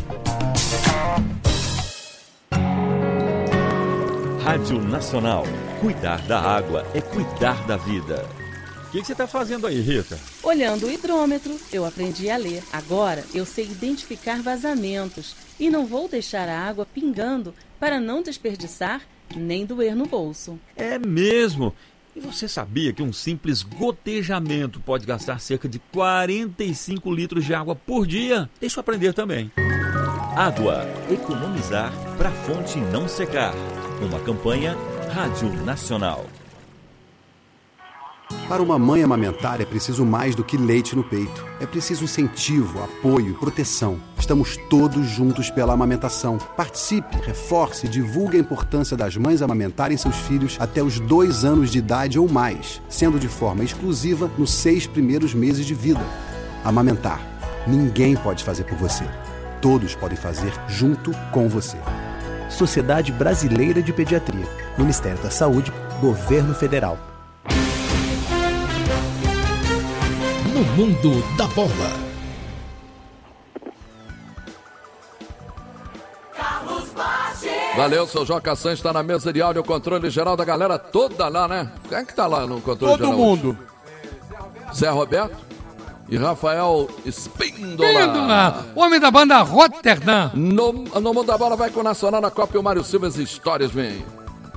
Rádio Nacional. Cuidar da água é cuidar da vida. O que, que você está fazendo aí, Rita? Olhando o hidrômetro, eu aprendi a ler. Agora eu sei identificar vazamentos e não vou deixar a água pingando para não desperdiçar nem doer no bolso. É mesmo. E você sabia que um simples gotejamento pode gastar cerca de quarenta e cinco litros de água por dia? Deixa eu aprender também. Água. Economizar para a fonte não secar. Uma campanha Rádio Nacional. Para uma mãe amamentar é preciso mais do que leite no peito. É preciso incentivo, apoio e proteção. Estamos todos juntos pela amamentação. Participe, reforce e divulgue a importância das mães amamentarem seus filhos até os dois anos de idade ou mais, sendo de forma exclusiva nos seis primeiros meses de vida. Amamentar. Ninguém pode fazer por você. Todos podem fazer junto com você. Sociedade Brasileira de Pediatria. Ministério da Saúde, Governo Federal. No mundo da bola. Carlos Borges. Valeu, seu Joca Santos está na mesa de áudio, controle geral da galera toda lá, né? Quem é que tá lá no controle Todo geral? mundo. Zé Roberto e Rafael Espíndola. Espíndola, homem da banda Rotterdam. No, no mundo da bola vai com o Nacional na Copa e o Mário Silva, as histórias vem.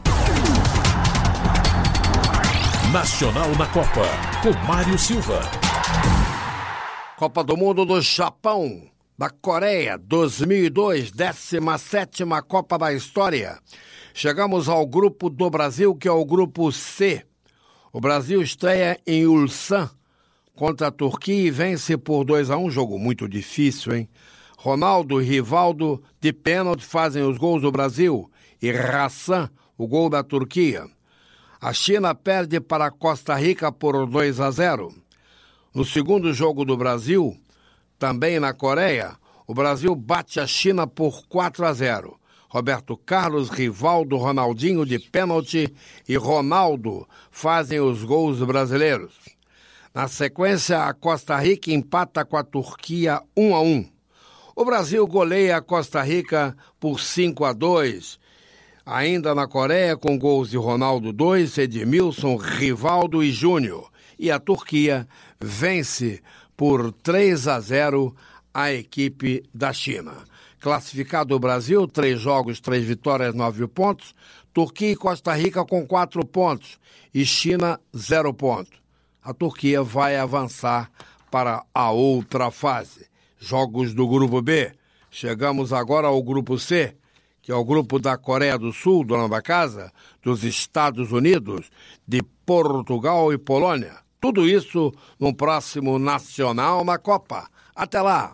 Nacional na Copa, com Mário Silva. Copa do Mundo do Japão, da Coreia, dois mil e dois, décima sétima Copa da história. Chegamos ao grupo do Brasil, que é o grupo C. O Brasil estreia em Ulsan contra a Turquia e vence por dois a um, jogo muito difícil, hein? Ronaldo e Rivaldo de pênalti fazem os gols do Brasil e Hassan, o gol da Turquia. A China perde para Costa Rica por dois a zero. No segundo jogo do Brasil, também na Coreia, o Brasil bate a China por quatro a zero. Roberto Carlos, Rivaldo, Ronaldinho de pênalti e Ronaldo fazem os gols brasileiros. Na sequência, a Costa Rica empata com a Turquia um a um. O Brasil goleia a Costa Rica por cinco a dois. Ainda na Coreia, com gols de Ronaldo dois, Edmilson, Rivaldo e Júnior. E a Turquia vence por três a zero a equipe da China. Classificado o Brasil, três jogos, três vitórias, nove pontos. Turquia e Costa Rica com quatro pontos. E China, zero ponto. A Turquia vai avançar para a outra fase. Jogos do Grupo B. Chegamos agora ao Grupo C, que é o grupo da Coreia do Sul, dona da casa, dos Estados Unidos, de Portugal e Polônia. Tudo isso no próximo Nacional na Copa. Até lá!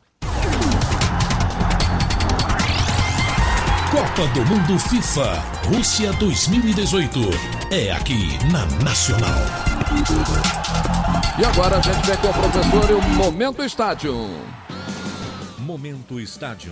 Copa do Mundo FIFA Rússia dois mil e dezoito. É aqui na Nacional. E agora a gente vem com o professor e o Momento Estádio. Momento Estádio.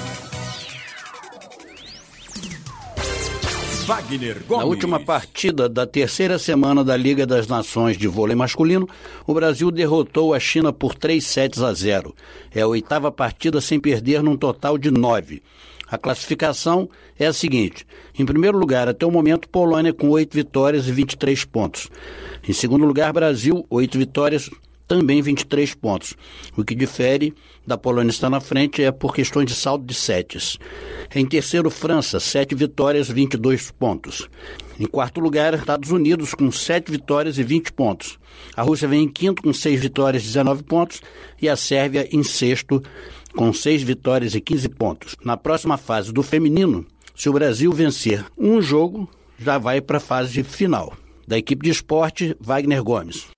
Wagner Gomes. Na última partida da terceira semana da Liga das Nações de vôlei masculino, o Brasil derrotou a China por três sets a zero. É a oitava partida sem perder num total de nove. A classificação é a seguinte: em primeiro lugar, até o momento, Polônia com oito vitórias e vinte e três pontos. Em segundo lugar, Brasil, oito vitórias, também vinte e três pontos. O que difere da Polônia estar na frente é por questões de saldo de sets. Em terceiro, França, sete vitórias, vinte e dois pontos. Em quarto lugar, Estados Unidos com sete vitórias e vinte pontos. A Rússia vem em quinto com seis vitórias e dezenove pontos e a Sérvia em sexto com seis vitórias e quinze pontos. Na próxima fase do feminino, se o Brasil vencer um jogo, já vai para a fase final. Da equipe de esporte, Wagner Gomes.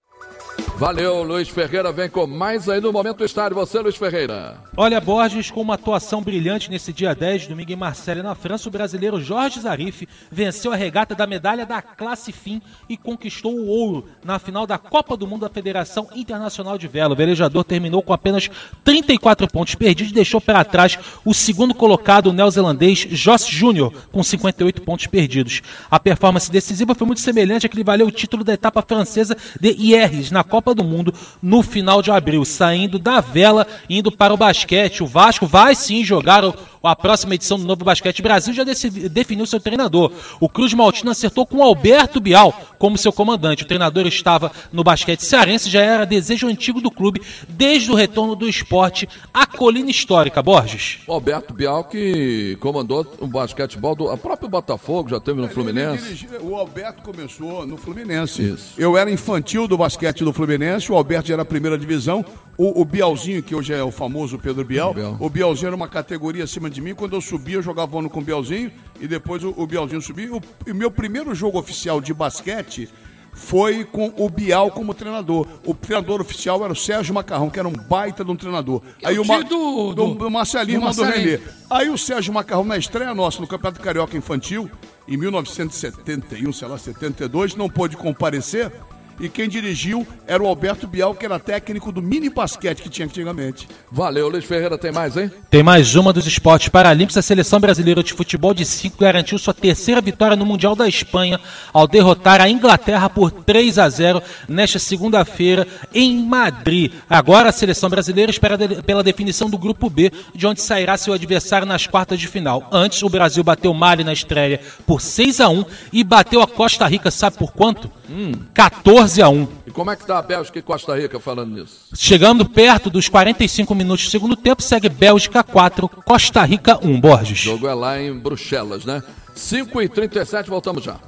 Valeu, Luiz Ferreira vem com mais aí no Momento Estádio. Você, Luiz Ferreira. Olha, Borges, com uma atuação brilhante nesse dia dez, domingo em Marselha, na França, o brasileiro Jorge Zarif venceu a regata da medalha da classe fim e conquistou o ouro na final da Copa do Mundo da Federação Internacional de Vela. O velejador terminou com apenas trinta e quatro pontos perdidos e deixou para trás o segundo colocado, o neozelandês Joss Júnior, com cinquenta e oito pontos perdidos. A performance decisiva foi muito semelhante à que lhe valeu o título da etapa francesa de Hyères, na Copa do Mundo no final de abril, saindo da vela, indo para o basquete. O Vasco vai sim jogar o, a próxima edição do Novo Basquete Brasil, já dec- definiu seu treinador. O Cruz Maltino acertou com Alberto Bial como seu comandante. O treinador estava no basquete cearense, já era desejo antigo do clube desde o retorno do esporte à colina histórica. Borges. O Alberto Bial que comandou o basquetebol do a próprio Botafogo, já teve no Fluminense. Ele, ele, o Alberto começou no Fluminense. Isso. Eu era infantil do basquete do Fluminense. O Alberto já era a primeira divisão. O, o Bialzinho, que hoje é o famoso Pedro Bial, Bial, o Bialzinho era uma categoria acima de mim. Quando eu subia, eu jogava ano com o Bialzinho e depois o, o Bialzinho subia. O, o meu primeiro jogo oficial de basquete foi com o Bial como treinador. O treinador oficial era o Sérgio Macarrão, que era um baita de um treinador. Aí o, Ma, do, do, do Marcelinho mandou render. Aí o Sérgio Macarrão, na estreia nossa no Campeonato Carioca Infantil, em mil novecentos e setenta e um, sei lá, setenta e dois, não pôde comparecer. E quem dirigiu era o Alberto Bial, que era técnico do mini basquete que tinha antigamente. Valeu, Luiz Ferreira, tem mais, hein? Tem mais uma dos esportes paralímpicos. A seleção brasileira de futebol de cinco garantiu sua terceira vitória no Mundial da Espanha ao derrotar a Inglaterra por três a zero nesta segunda-feira em Madrid. Agora a seleção brasileira espera de, pela definição do Grupo B, de onde sairá seu adversário nas quartas de final. Antes, o Brasil bateu Mali na estreia por seis a um e bateu a Costa Rica, sabe por quanto? Hum. quatorze a um. E como é que tá a Bélgica e Costa Rica falando nisso? Chegando perto dos quarenta e cinco minutos do segundo tempo, segue Bélgica quatro, Costa Rica um, Borges. O jogo é lá em Bruxelas, né? cinco e trinta e sete, voltamos já.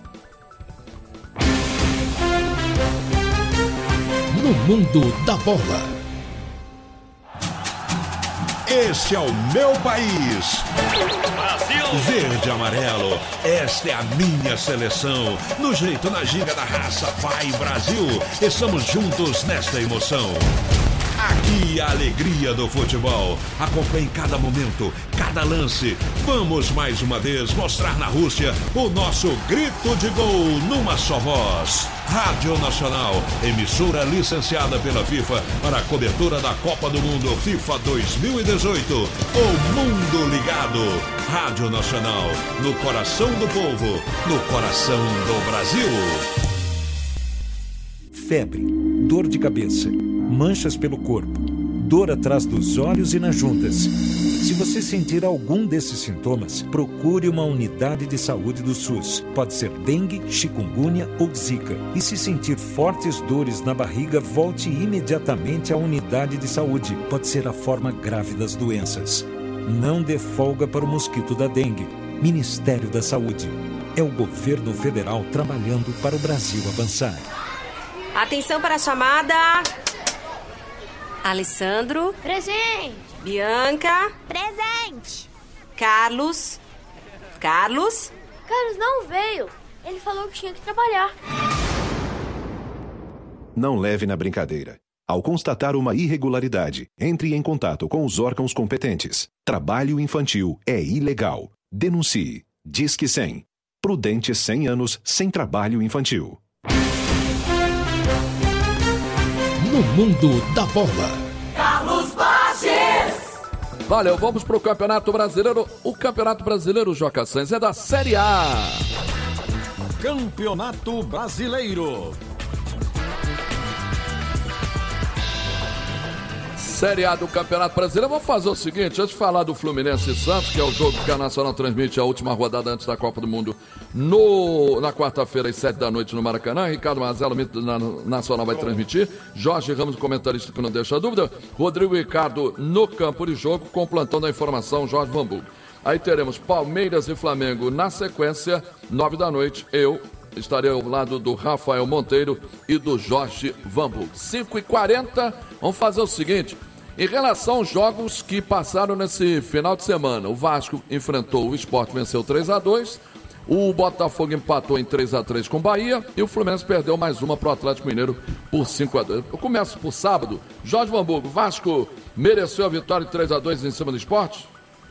No mundo da bola. Este é o meu país. Brasil. Verde e amarelo. Esta é a minha seleção. No jeito, na ginga da raça, vai Brasil. Estamos juntos nesta emoção. Aqui a alegria do futebol. Acompanhe cada momento, cada lance. Vamos mais uma vez mostrar na Rússia o nosso grito de gol numa só voz. Rádio Nacional, emissora licenciada pela FIFA para a cobertura da Copa do Mundo FIFA dois mil e dezoito. O mundo ligado. Rádio Nacional, no coração do povo, no coração do Brasil. Febre, dor de cabeça, manchas pelo corpo, dor atrás dos olhos e nas juntas. Se você sentir algum desses sintomas, procure uma unidade de saúde do SUS. Pode ser dengue, chikungunya ou zika. E se sentir fortes dores na barriga, volte imediatamente à unidade de saúde. Pode ser a forma grave das doenças. Não dê folga para o mosquito da dengue. Ministério da Saúde. É o governo federal trabalhando para o Brasil avançar. Atenção para a chamada. Alessandro. Presente. Bianca. Presente. Carlos. Carlos. Carlos não veio. Ele falou que tinha que trabalhar. Não leve na brincadeira. Ao constatar uma irregularidade, entre em contato com os órgãos competentes. Trabalho infantil é ilegal. Denuncie. Disque cem. Prudente cem anos sem trabalho infantil. No mundo da bola. Carlos Baches. Valeu, vamos pro Campeonato Brasileiro. O Campeonato Brasileiro, Joca Sanz, é da Série A. Campeonato Brasileiro. Série A do Campeonato Brasileiro. Vamos fazer o seguinte, antes de falar do Fluminense e Santos, que é o jogo que a Nacional transmite a última rodada antes da Copa do Mundo, no, na quarta-feira, às sete da noite, no Maracanã. Ricardo Mazella, na Nacional, vai transmitir. Jorge Ramos, comentarista que não deixa dúvida. Rodrigo Ricardo no campo de jogo, com o plantão da informação, Jorge Vanburgo. Aí teremos Palmeiras e Flamengo na sequência, nove da noite. Eu estarei ao lado do Rafael Monteiro e do Jorge Vanburgo. cinco e quarenta, vamos fazer o seguinte. Em relação aos jogos que passaram nesse final de semana, o Vasco enfrentou o Sport, venceu três a dois, o Botafogo empatou em três a três com o Bahia e o Fluminense perdeu mais uma para o Atlético Mineiro por cinco a dois. Eu começo por sábado. Jorge Vanburgo, Vasco mereceu a vitória de três a dois em cima do Sport?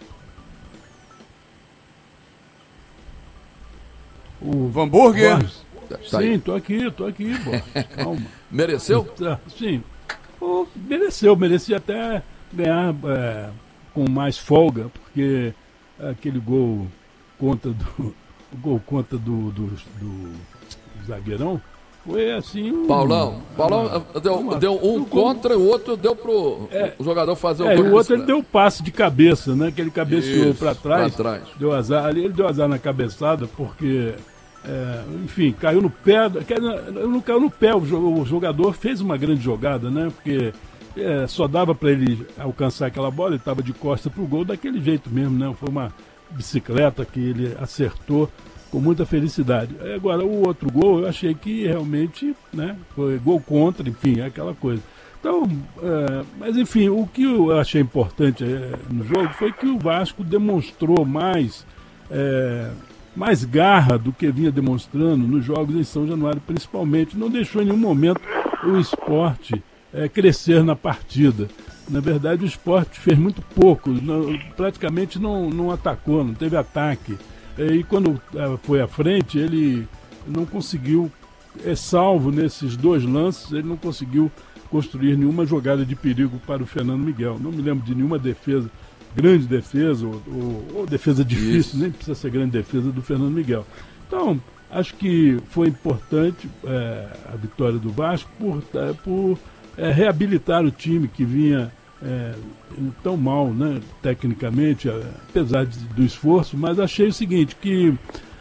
O Vanburger? Tá Sim, tô aqui, tô aqui, pô. Calma. Mereceu? Sim. Pô, mereceu, merecia até ganhar é, com mais folga, porque aquele gol contra do, o gol contra do, do, do zagueirão foi assim. Um, Paulão, Paulão uma, deu, uma, deu um contra e o outro deu pro é, o jogador fazer o é, gol. O outro ele deu o passe de cabeça, né? Que ele cabeceou para trás, trás. Deu azar. Ali ele deu azar na cabeçada, porque. É, enfim, caiu no pé, não caiu no pé, o jogador fez uma grande jogada, né? Porque é, só dava para ele alcançar aquela bola, ele estava de costa pro gol daquele jeito mesmo, né? Foi uma bicicleta que ele acertou com muita felicidade. Agora, o outro gol, eu achei que realmente, né? Foi gol contra, enfim, aquela coisa. Então, é, mas enfim, o que eu achei importante é, no jogo foi que o Vasco demonstrou mais... É, mais garra do que vinha demonstrando nos jogos em São Januário, principalmente. Não deixou em nenhum momento o Sport é, crescer na partida. Na verdade, o Sport fez muito pouco, não, praticamente não, não atacou, não teve ataque. E quando é, foi à frente, ele não conseguiu, é salvo nesses dois lances, ele não conseguiu construir nenhuma jogada de perigo para o Fernando Miguel. Não me lembro de nenhuma defesa, grande defesa, ou, ou, ou defesa difícil, Isso. nem precisa ser grande defesa do Fernando Miguel. Então, acho que foi importante é, a vitória do Vasco por, é, por é, reabilitar o time que vinha é, tão mal, né, tecnicamente, apesar de, do esforço, mas achei o seguinte, que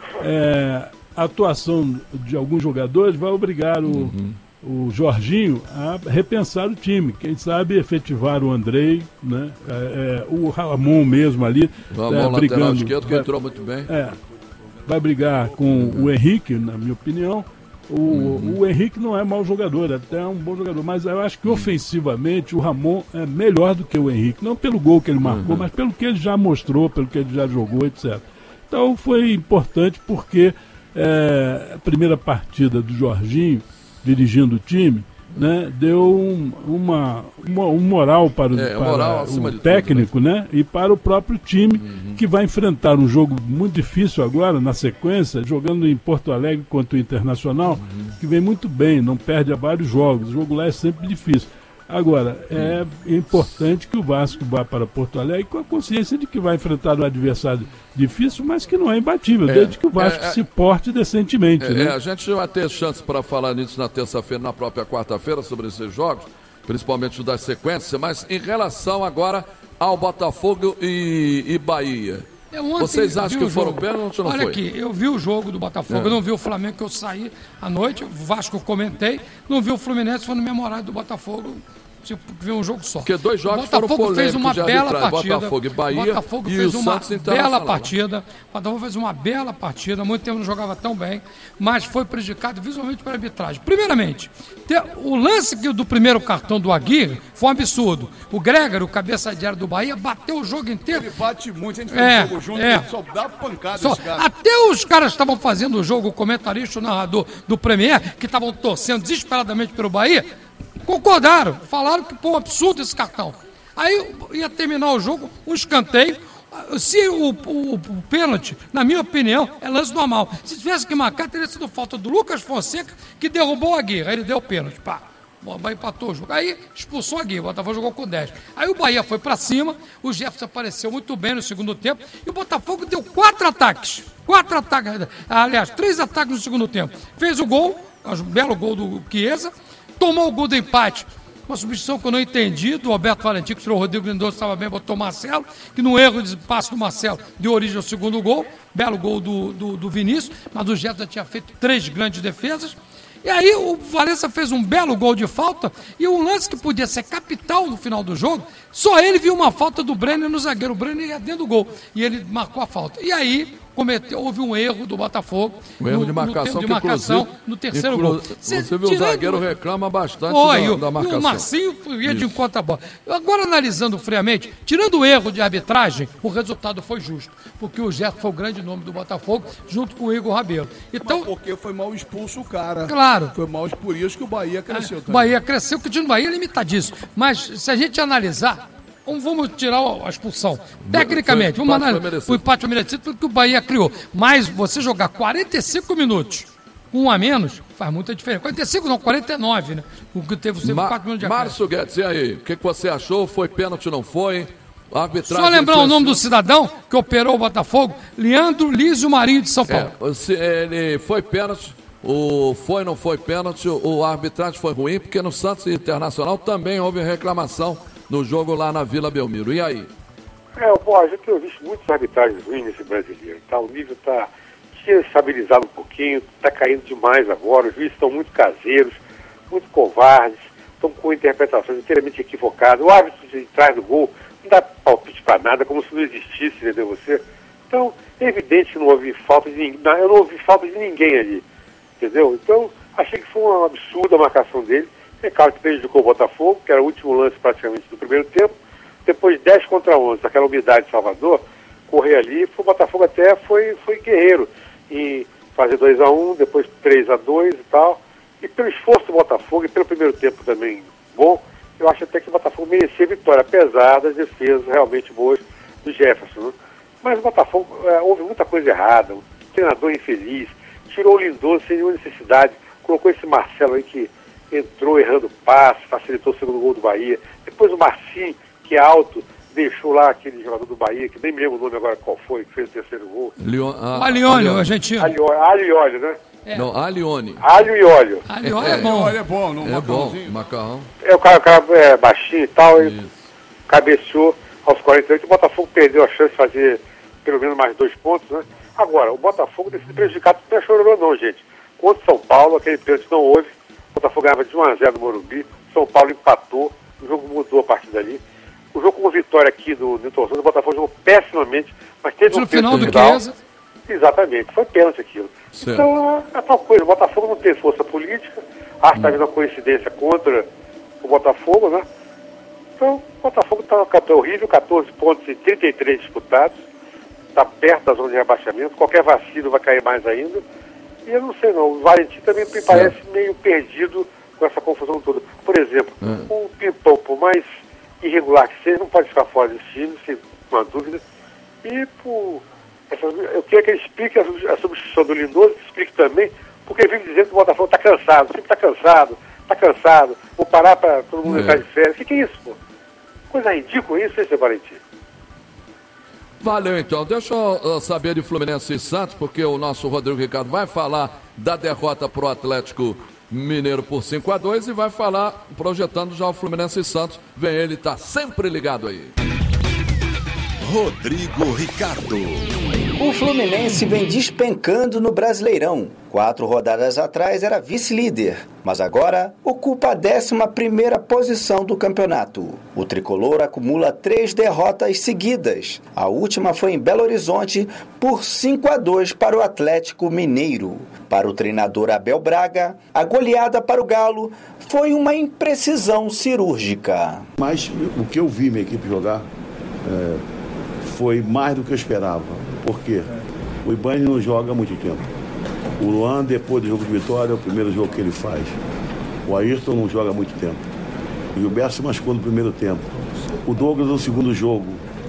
é, a atuação de alguns jogadores vai obrigar o... Uhum. o Jorginho a repensar o time, quem sabe efetivar o Andrei, né? É, é, o Ramon mesmo ali, Ramon, é, brigando, esquerdo, que entrou muito bem. É, vai brigar com uhum. o Henrique, na minha opinião. O, uhum. o Henrique não é mau jogador, até é um bom jogador, mas eu acho que uhum. ofensivamente o Ramon é melhor do que o Henrique, não pelo gol que ele marcou, uhum. mas pelo que ele já mostrou, pelo que ele já jogou, etcétera. Então foi importante porque é, a primeira partida do Jorginho dirigindo o time, né, deu um, uma, uma, um moral para, é, para moral o técnico, tudo, né? né, e para o próprio time, uhum. que vai enfrentar um jogo muito difícil agora, na sequência, jogando em Porto Alegre contra o Internacional, uhum. que vem muito bem, não perde a vários jogos, o jogo lá é sempre difícil. Agora, é importante que o Vasco vá para Porto Alegre com a consciência de que vai enfrentar um adversário difícil, mas que não é imbatível, é, desde que o Vasco é, é, se porte decentemente. É, né? é, a gente vai ter chance para falar nisso na terça-feira, na própria quarta-feira, sobre esses jogos, principalmente o da sequência, mas em relação agora ao Botafogo e, e Bahia. Vocês acham que foram pênalti ou não Olha foi? aqui, eu vi o jogo do Botafogo, é. eu não vi o Flamengo, que eu saí à noite, o Vasco eu comentei, não vi o Fluminense, foi no mesmo horário do Botafogo, tipo, ver um jogo só. Porque dois jogos o Botafogo foram fez uma bela partida. Botafogo e Bahia. O Botafogo e fez o uma Santos bela partida. O Botafogo fez uma bela partida. Há muito tempo não jogava tão bem, mas foi prejudicado visualmente pela arbitragem. Primeiramente, o lance do primeiro cartão do Aguirre foi um absurdo. O Gregory, o cabeça de área do Bahia, bateu o jogo inteiro. Ele bate muito, a gente é, fez o jogo junto, é. ele só dá pancada Só, esse cara. até os caras que estavam fazendo o jogo, o comentarista, o narrador do Premier, que estavam torcendo desesperadamente pelo Bahia, concordaram, falaram que, pô, um absurdo esse cartão. Aí ia terminar o jogo, um escanteio. Se o, o, o pênalti, na minha opinião, é lance normal. Se tivesse que marcar, teria sido falta do Lucas Fonseca, que derrubou o Aguirre. Aí ele deu o pênalti, pá. O Bahia empatou o jogo. Aí expulsou a Aguirre, o Botafogo jogou com dez. Aí o Bahia foi pra cima, o Jefferson apareceu muito bem no segundo tempo, e o Botafogo deu quatro ataques. Quatro ataques, aliás, três ataques no segundo tempo. Fez o gol, um belo gol do Chiesa, tomou o gol do empate. Uma substituição que eu não entendi, do Roberto Valentim, que tirou o Rodrigo Lindoso, estava bem, botou o Marcelo, que no erro de passe do Marcelo deu origem ao segundo gol, belo gol do, do, do Vinícius, mas o Jefferson tinha feito três grandes defesas. E aí o Valença fez um belo gol de falta e um lance que podia ser capital no final do jogo, só ele viu uma falta do Brenner no zagueiro. O Brenner ia dentro do gol e ele marcou a falta. E aí cometeu, houve um erro do Botafogo. Um erro no, de marcação, no, de marcação no terceiro inclu... gol. Você viu, o zagueiro reclama bastante Foi, da, da marcação. E o Marcinho ia de encontro à bola. Agora, analisando friamente, tirando o erro de arbitragem, o resultado foi justo. Porque o Gerson foi o grande nome do Botafogo, junto com o Igor Rabelo. Então, mas porque foi mal expulso o cara. Claro. Foi mal expulso, por isso que o Bahia cresceu. O Bahia cresceu, que o time do Bahia é limitadíssimo. Mas, se a gente analisar, vamos tirar a expulsão. Tecnicamente, vamos analisar. O empate foi merecido porque o Bahia criou. Mas você jogar quarenta e cinco minutos com um a menos, faz muita diferença. quarenta e cinco não, quarenta e nove, né? O que teve sempre Ma- quatro minutos de Márcio Guedes, e aí? O que, que você achou? Foi pênalti, não foi? A arbitragem Só lembrar influenciou... o nome do cidadão que operou o Botafogo, Leandro Lísio Marinho de São Paulo. É, se ele foi pênalti, o foi não foi pênalti, o a arbitragem foi ruim, porque no Santos Internacional também houve reclamação no jogo lá na Vila Belmiro. E aí? É, bom, a gente tem visto muitas arbitragens ruins nesse brasileiro, tá? O nível está estabilizado um pouquinho, está caindo demais agora, os juízes estão muito caseiros, muito covardes, estão com interpretações inteiramente equivocadas. O árbitro de trás do gol não dá palpite para nada, como se não existisse, entendeu você? Então, é evidente que não houve falta de ninguém, eu não ouvi falta de ninguém ali, entendeu? Então, achei que foi um absurdo a marcação dele. É claro que prejudicou o Botafogo, que era o último lance praticamente do primeiro tempo. Depois dez contra onze, aquela umidade de Salvador, correr ali, o Botafogo até foi, foi guerreiro em fazer dois a um, depois três a dois e tal. E pelo esforço do Botafogo e pelo primeiro tempo também bom, eu acho até que o Botafogo merecia vitória, apesar das defesas realmente boas do Jefferson. Né? Mas o Botafogo, é, houve muita coisa errada, o treinador infeliz, tirou o Lindoso sem nenhuma necessidade, colocou esse Marcelo aí que entrou errando passe, facilitou o segundo gol do Bahia. Depois o Marcinho, que é alto, deixou lá aquele jogador do Bahia, que nem me lembro o nome agora qual foi, que fez o terceiro gol. Leon, ah, Alione, o argentino. Alho, alho e óleo, né? É. Não, Alione. Alho e óleo. Alho e óleo é bom. É bom, não É bom, macarrão. É, o cara, o cara é baixinho e tal, e cabeceou aos quarenta e oito. O Botafogo perdeu a chance de fazer pelo menos mais dois pontos, né? Agora, o Botafogo tem sido prejudicado, não é chororô não, gente. Contra o São Paulo, aquele pênalti não houve. O Botafogo ganhava de um a zero no Morumbi. São Paulo empatou. O jogo mudou a partir dali. O jogo com vitória aqui do Newton Santos, o Botafogo jogou pessimamente, mas teve no um final do final. Chiesa. Exatamente, foi pênalti aquilo. Certo. Então, é tal coisa. O Botafogo não tem força política. Acho que está havendo uma coincidência contra o Botafogo, né? Então, o Botafogo está no campeão horrível, catorze pontos em trinta e três disputados. Está perto da zona de rebaixamento. Qualquer vacilo vai cair mais ainda. E eu não sei não, o Valentim também me parece meio perdido com essa confusão toda. Por exemplo, é. o Pimpão, por mais irregular que seja, não pode ficar fora desse time, sem uma dúvida. E por, essa, eu queria que ele explique a, a substituição do Lindoso, que explique também, porque ele vive dizendo que o Botafogo está cansado, o time está cansado, está cansado, vou parar para todo mundo é. entrar de férias. O que, que é isso, pô? Coisa ridícula isso, hein, seu Valentim? Valeu, então. Deixa eu saber de Fluminense e Santos, porque o nosso Rodrigo Ricardo vai falar da derrota pro Atlético Mineiro por cinco a dois e vai falar, projetando já o Fluminense e Santos. Vem ele, tá sempre ligado aí. Rodrigo Ricardo. O Fluminense vem despencando no Brasileirão. Quatro rodadas atrás era vice-líder, mas agora ocupa a décima primeira posição do campeonato. O tricolor acumula três derrotas seguidas. A última foi em Belo Horizonte por cinco a dois para o Atlético Mineiro. Para o treinador Abel Braga, a goleada para o Galo foi uma imprecisão cirúrgica. Mas o que eu vi minha equipe jogar é, foi mais do que eu esperava. Por quê? O Ibanez não joga há muito tempo. O Luan, depois do jogo de vitória, é o primeiro jogo que ele faz. O Ayrton não joga há muito tempo. O Gilberto se machucou no primeiro tempo. O Douglas no segundo jogo.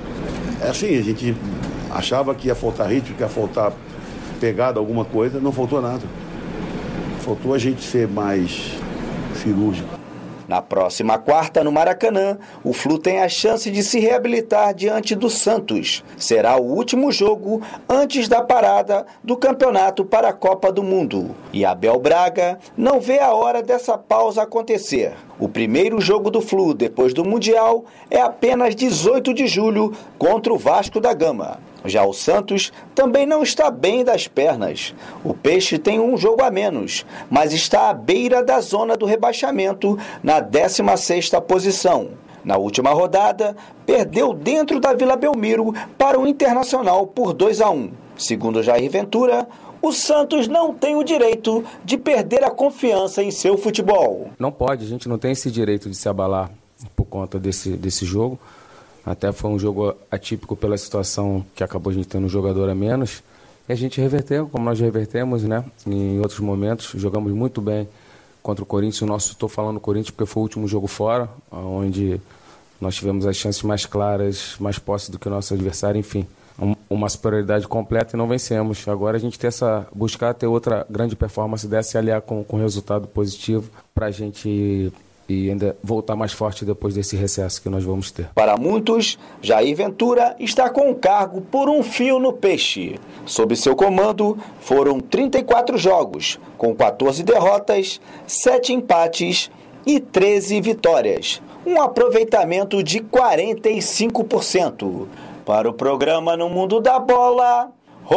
É assim, a gente achava que ia faltar ritmo, que ia faltar pegada, alguma coisa. Não faltou nada. Faltou a gente ser mais cirúrgico. Na próxima quarta, no Maracanã, o Flu tem a chance de se reabilitar diante do Santos. Será o último jogo antes da parada do campeonato para a Copa do Mundo. E Abel Braga não vê a hora dessa pausa acontecer. O primeiro jogo do Flu depois do Mundial é apenas dezoito de julho contra o Vasco da Gama. Já o Santos também não está bem das pernas. O Peixe tem um jogo a menos, mas está à beira da zona do rebaixamento, na décima sexta posição. Na última rodada, perdeu dentro da Vila Belmiro para o Internacional por dois a um. Segundo Jair Ventura, o Santos não tem o direito de perder a confiança em seu futebol. Não pode, a gente não tem esse direito de se abalar por conta desse, desse jogo. Até foi um jogo atípico pela situação que acabou a gente tendo um jogador a menos. E a gente reverteu, como nós revertemos, né? Em outros momentos, jogamos muito bem contra o Corinthians. O nosso, estou falando Corinthians porque foi o último jogo fora, onde nós tivemos as chances mais claras, mais posse do que o nosso adversário, enfim. Uma superioridade completa e não vencemos. Agora a gente tem essa, buscar ter outra grande performance dessa e aliar com, com resultado positivo para a gente e ainda voltar mais forte depois desse recesso que nós vamos ter. Para muitos, Jair Ventura está com o cargo por um fio no peixe. Sob seu comando, foram trinta e quatro jogos, com quatorze derrotas, sete empates e treze vitórias. Um aproveitamento de quarenta e cinco por cento. Para o programa No Mundo da Bola,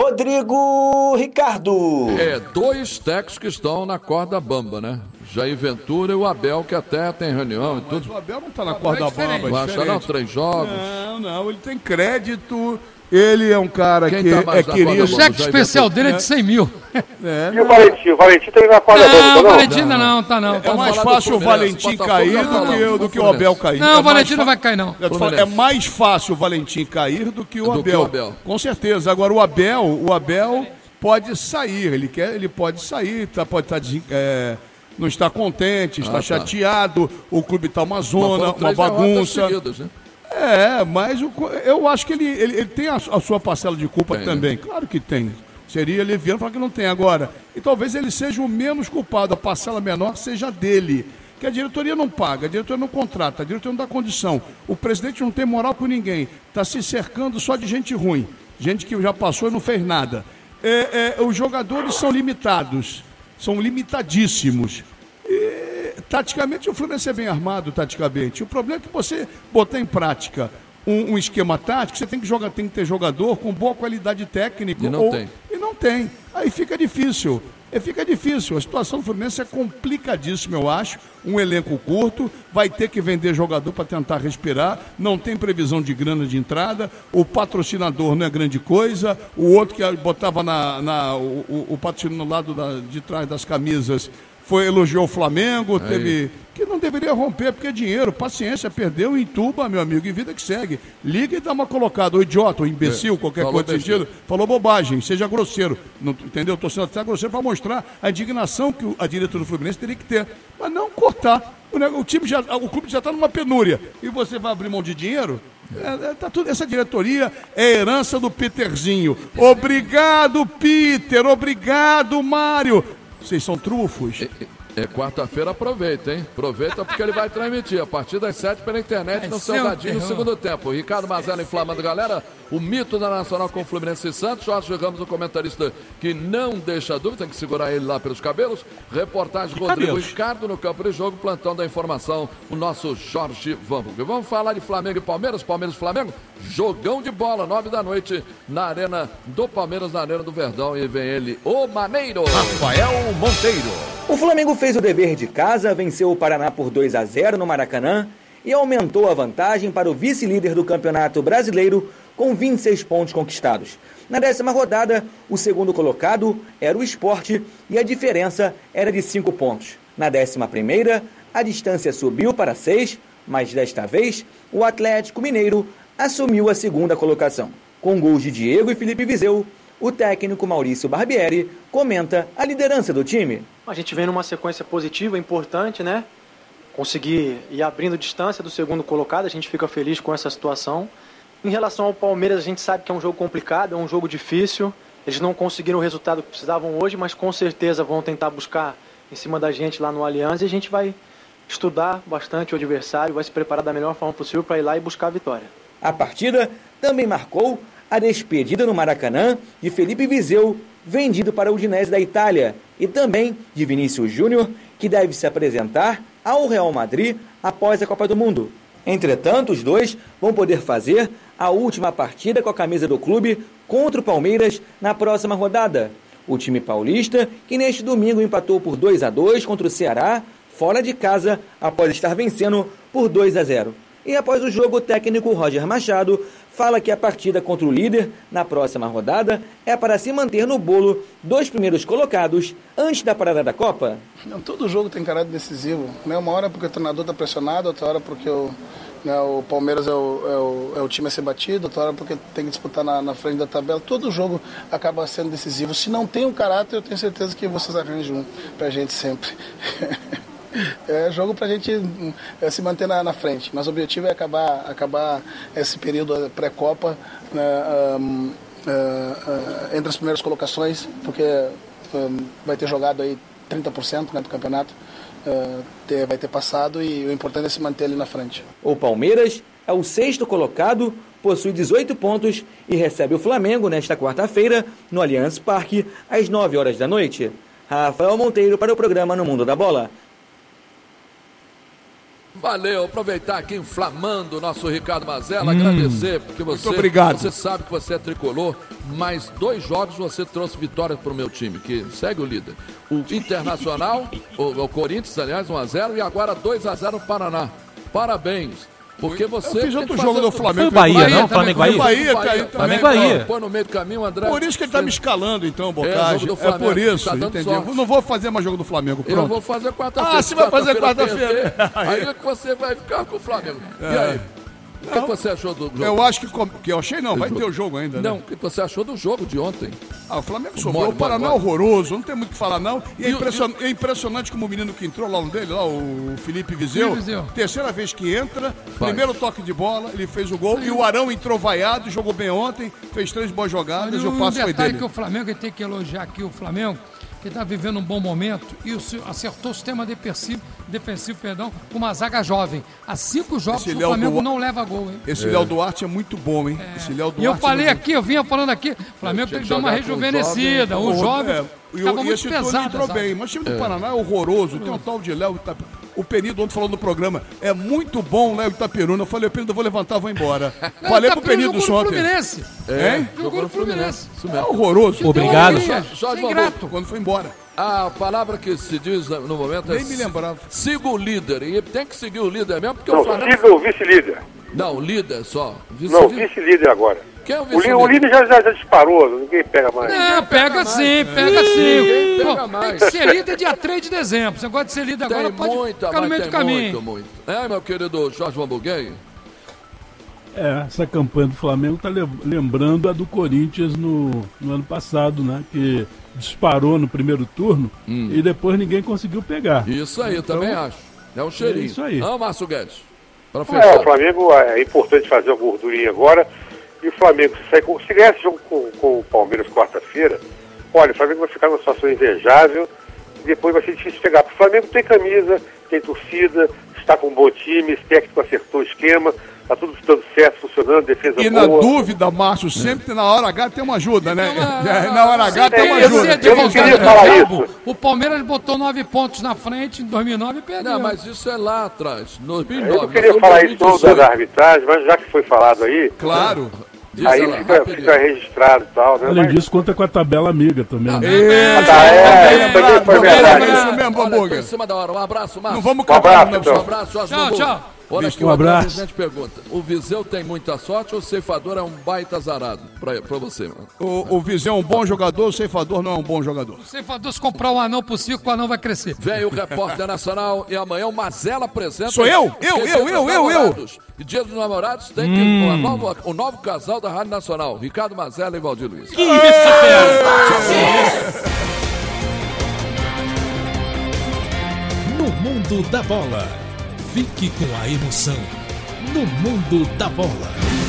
Rodrigo Ricardo. É, dois técnicos que estão na corda bamba, né? Jair Ventura e o Abel, que até tem reunião e tudo. Mas o Abel não está na corda bamba, Vai achar não, três jogos. Não, não, ele tem crédito, ele é um cara Quem que tá mais é na querido. O cheque especial dele é de cem mil. É, E o Valentim? O Valentim tá indo na corda bamba, Não, o não? Valentim ainda não, tá não. É mais fácil o Valentim cair do que, do que o Abel cair. Não, É o Valentim mais não fa- vai cair, não. Eu tô falando, é mais fácil o Valentim cair do que o, Do que Abel. o Abel. Com certeza. Agora o Abel, o Abel pode sair. Ele quer, ele pode sair, tá, pode estar desen- é, não está contente, está Ah, tá. chateado. O clube está uma Mas zona, foram uma três derrotas bagunça. seguidas, né? É, mas o co- eu acho que ele, ele, ele tem a, a sua parcela de culpa Tem, também. Claro que tem. Seria leviano falar que não tem agora. E talvez ele seja o menos culpado, a parcela menor seja dele. Que a diretoria não paga, a diretoria não contrata, a diretoria não dá condição. O presidente não tem moral com ninguém. Está se cercando só de gente ruim. Gente que já passou e não fez nada. É, é, os jogadores são limitados. São limitadíssimos. E, taticamente, o Fluminense é bem armado, taticamente. O problema é que você botar em prática um, um esquema tático, você tem que, jogar, tem que ter jogador com boa qualidade técnica. E não ou- tem. E não tem. Aí fica difícil. E fica difícil. A situação do Fluminense é complicadíssima, eu acho. Um elenco curto, vai ter que vender jogador para tentar respirar. Não tem previsão de grana de entrada. O patrocinador não é grande coisa. O outro que botava na, na- o, o, o patrocínio no lado da- de trás das camisas foi elogiou o Flamengo, Aí. teve que não deveria romper porque é dinheiro, paciência, perdeu, entuba, meu amigo, e vida que segue. Liga e dá uma colocada, o idiota, o imbecil, É, qualquer falou coisa desse besteira. sentido, falou bobagem, seja grosseiro, não, entendeu? Estou sendo até grosseiro para mostrar a indignação que o- a diretoria do Fluminense teria que ter, mas não cortar. O, nego- o time já, o clube já está numa penúria e você vai abrir mão de dinheiro? É, é, tá tudo, essa diretoria é herança do Peterzinho. Obrigado, Peter, obrigado, Mário. Vocês são trufos. É quarta-feira, aproveita, hein? Aproveita porque ele vai transmitir a partir das sete pela internet É no seu sempre, radinho no ó. segundo tempo. Ricardo Mazella inflamando, galera. O mito da Nacional com o Fluminense e Santos. Jorge Ramos, o comentarista que não deixa dúvida, tem que segurar ele lá pelos cabelos. Reportagem Rodrigo cabelos. Ricardo no campo de jogo, plantão da informação, o nosso Jorge Vamos. Vamos falar de Flamengo e Palmeiras, Palmeiras e Flamengo. Jogão de bola, nove da noite, na Arena do Palmeiras, na Arena do Verdão. E vem ele, o Maneiro. Rafael Monteiro. O Flamengo fez o dever de casa, venceu o Paraná por dois a zero no Maracanã e aumentou a vantagem para o vice-líder do Campeonato Brasileiro com vinte e seis pontos conquistados. Na décima rodada, o segundo colocado era o Sport e a diferença era de cinco pontos. Na décima primeira, a distância subiu para seis, mas desta vez o Atlético Mineiro assumiu a segunda colocação. Com gols de Diego e Felipe Viseu, o técnico Maurício Barbieri comenta a liderança do time. A gente vem numa sequência positiva, importante, né? Conseguir ir abrindo distância do segundo colocado, a gente fica feliz com essa situação. Em relação ao Palmeiras, a gente sabe que é um jogo complicado, é um jogo difícil. Eles não conseguiram o resultado que precisavam hoje, mas com certeza vão tentar buscar em cima da gente lá no Allianz e a gente vai estudar bastante o adversário, vai se preparar da melhor forma possível para ir lá e buscar a vitória. A partida também marcou a despedida no Maracanã de Felipe Viseu, vendido para o Udinese da Itália, e também de Vinícius Júnior, que deve se apresentar ao Real Madrid após a Copa do Mundo. Entretanto, os dois vão poder fazer a última partida com a camisa do clube contra o Palmeiras na próxima rodada. O time paulista, que neste domingo empatou por dois a dois contra o Ceará, fora de casa, após estar vencendo por dois a zero. E após o jogo, o técnico Roger Machado fala que a partida contra o líder na próxima rodada é para se manter no bolo dos primeiros colocados antes da parada da Copa. Não, todo jogo tem caráter decisivo, né? Uma hora porque o treinador está pressionado, outra hora porque o, né, o Palmeiras é o, é, o, é o time a ser batido, outra hora porque tem que disputar na, na frente da tabela. Todo jogo acaba sendo decisivo. Se não tem um caráter, eu tenho certeza que vocês arranjam um pra gente sempre. É jogo pra gente é, se manter na, na frente, mas o objetivo é acabar, acabar esse período pré-copa, né, um, uh, uh, entre as primeiras colocações, porque um, vai ter jogado aí trinta por cento, né, do campeonato, uh, ter, vai ter passado e o importante é se manter ali na frente. O Palmeiras é o sexto colocado, possui dezoito pontos e recebe o Flamengo nesta quarta-feira no Allianz Parque às nove horas da noite. Rafael Monteiro para o programa No Mundo da Bola. Valeu, aproveitar aqui inflamando o nosso Ricardo Mazella, Hum, agradecer, porque você, muito obrigado. você sabe que você é tricolor, mas dois jogos você trouxe vitórias para o meu time, que segue o líder. O Internacional, o, o Corinthians, aliás, um a zero, e agora dois a zero Paraná. Parabéns. Porque você. Eu fiz outro jogo do Flamengo. Foi Bahia, Bahia, não? Flamengo Bahia? Bahia, tá aí também. Flamengo Bahia. Põe no meio do caminho, André. Por isso que ele tá me escalando, então, É, Bocage. jogo do É, Flamengo, por isso, tá dando entendeu? sorte. Não vou fazer mais jogo do Flamengo, pronto. Eu vou fazer quarta-feira. Ah, você vai fazer quarta-feira. Aí é que você vai ficar com o Flamengo. E É. aí? O que, que você achou do jogo? Eu acho que, com- que eu achei não, vai ter o jogo ainda, né? Não, o que você achou do jogo de ontem? Ah, o Flamengo sobrou, Mole, o Paraná é mole, mole. horroroso, não tem muito o que falar não. E é, E o- impression- é impressionante como o menino que entrou lá, um dele, lá, o Felipe Viseu, Felipe Viseu. terceira vez que entra, Vai. primeiro toque de bola, ele fez o gol, e o Arão entrou vaiado, jogou bem ontem, fez três boas jogadas, e o um passo foi detalhe dele. que o Flamengo, ele tem que elogiar aqui o Flamengo, que está vivendo um bom momento e o, se- acertou o sistema defensivo, defensivo perdão, com uma zaga jovem. Há cinco jogos Esse que o Léo Flamengo Duarte- não leva gol, hein? Esse Léo Duarte é muito bom, hein? Esse Léo Duarte E eu falei é aqui, eu vinha falando aqui, o Flamengo tem que dar uma jogar com o rejuvenescida. jovem. O jovem É, e, estava o- e muito esse turno pesado. entrou sabe? bem, mas o time do É. Paraná é horroroso. Tem um tal de Léo Itape... O Penido ontem falou no programa, é muito bom o Léo Itaperuna. Eu falei, Penido, eu vou levantar, vou embora. Falei pro Penido jogou no ontem. Fluminense. É, Hein? jogou no Fluminense. Isso É mesmo. horroroso. Obrigado. Alegria, Jorge sem Vamos. grato. Quando foi embora. A palavra que se diz no momento é... Nem me lembrava. Siga o líder. E tem que seguir o líder mesmo, porque Não, o Flamengo... siga o vice-líder. Não, líder só. Não, vice-líder agora. Quem é o O, li- vice-líder? o líder já, já, já disparou, ninguém pega mais. Não, pega sim, pega Ninguém sim. pega Pô, tem mais. que ser líder dia três de dezembro. Você gosta de ser líder agora, Tem pode muita, ficar no mas meio tem do caminho. muito, muito. É, meu querido Jorge Vambuguei? É, essa campanha do Flamengo está lembrando a do Corinthians no, no ano passado, né? Que disparou no primeiro turno e depois ninguém conseguiu pegar. Isso aí, Então, também acho. É um cheirinho. É isso aí. Ah, Márcio Guedes. Para É, fechar. o Flamengo é importante fazer uma gordurinha agora. E o Flamengo, se, sair com- se ganhar esse jogo com, com o Palmeiras quarta-feira, olha, o Flamengo vai ficar numa situação invejável e depois vai ser difícil pegar. Porque o Flamengo tem camisa, tem torcida, está com um bom time, esse técnico acertou o esquema, está tudo dando certo, funcionando, defesa E boa. na dúvida, Márcio, sempre na hora H tem uma ajuda, né? É, na hora H tem uma Eu ajuda. sei, Eu não queria falar isso. O Palmeiras botou nove pontos na frente em dois mil e nove e perdeu. Não, mas isso é lá atrás. No dois mil e nove, Eu não queria falar isso não da, da arbitragem, mas já que foi falado aí... Claro. Aí fica, fica registrado e tal, né? Além Mas... disso, conta com a tabela amiga também. Né? É, tá, é, também foi verdade. Isso mesmo, Olha, hambúrguer. em cima da hora. Um abraço, Márcio. Não vamos Um acabar, abraço, não. então. Um abraço, Tchau, tchau. Olha aqui, Um o abraço. presidente pergunta: o Viseu tem muita sorte ou o ceifador é um baita azarado? Pra, pra você, mano. O, o Viseu é um bom jogador, o ceifador não é um bom jogador. O ceifador, se comprar um anão pro circo, o anão vai crescer. Vem o repórter nacional e amanhã o Mazela apresenta. Sou eu? Eu, Dia eu, dos eu, eu, eu. Namorados. E Dia dos Namorados tem que Hum. o, novo, o novo casal da Rádio Nacional, Ricardo Mazela e Valdir Luiz. Que isso, No mundo da bola. Fique com a emoção. No mundo da bola.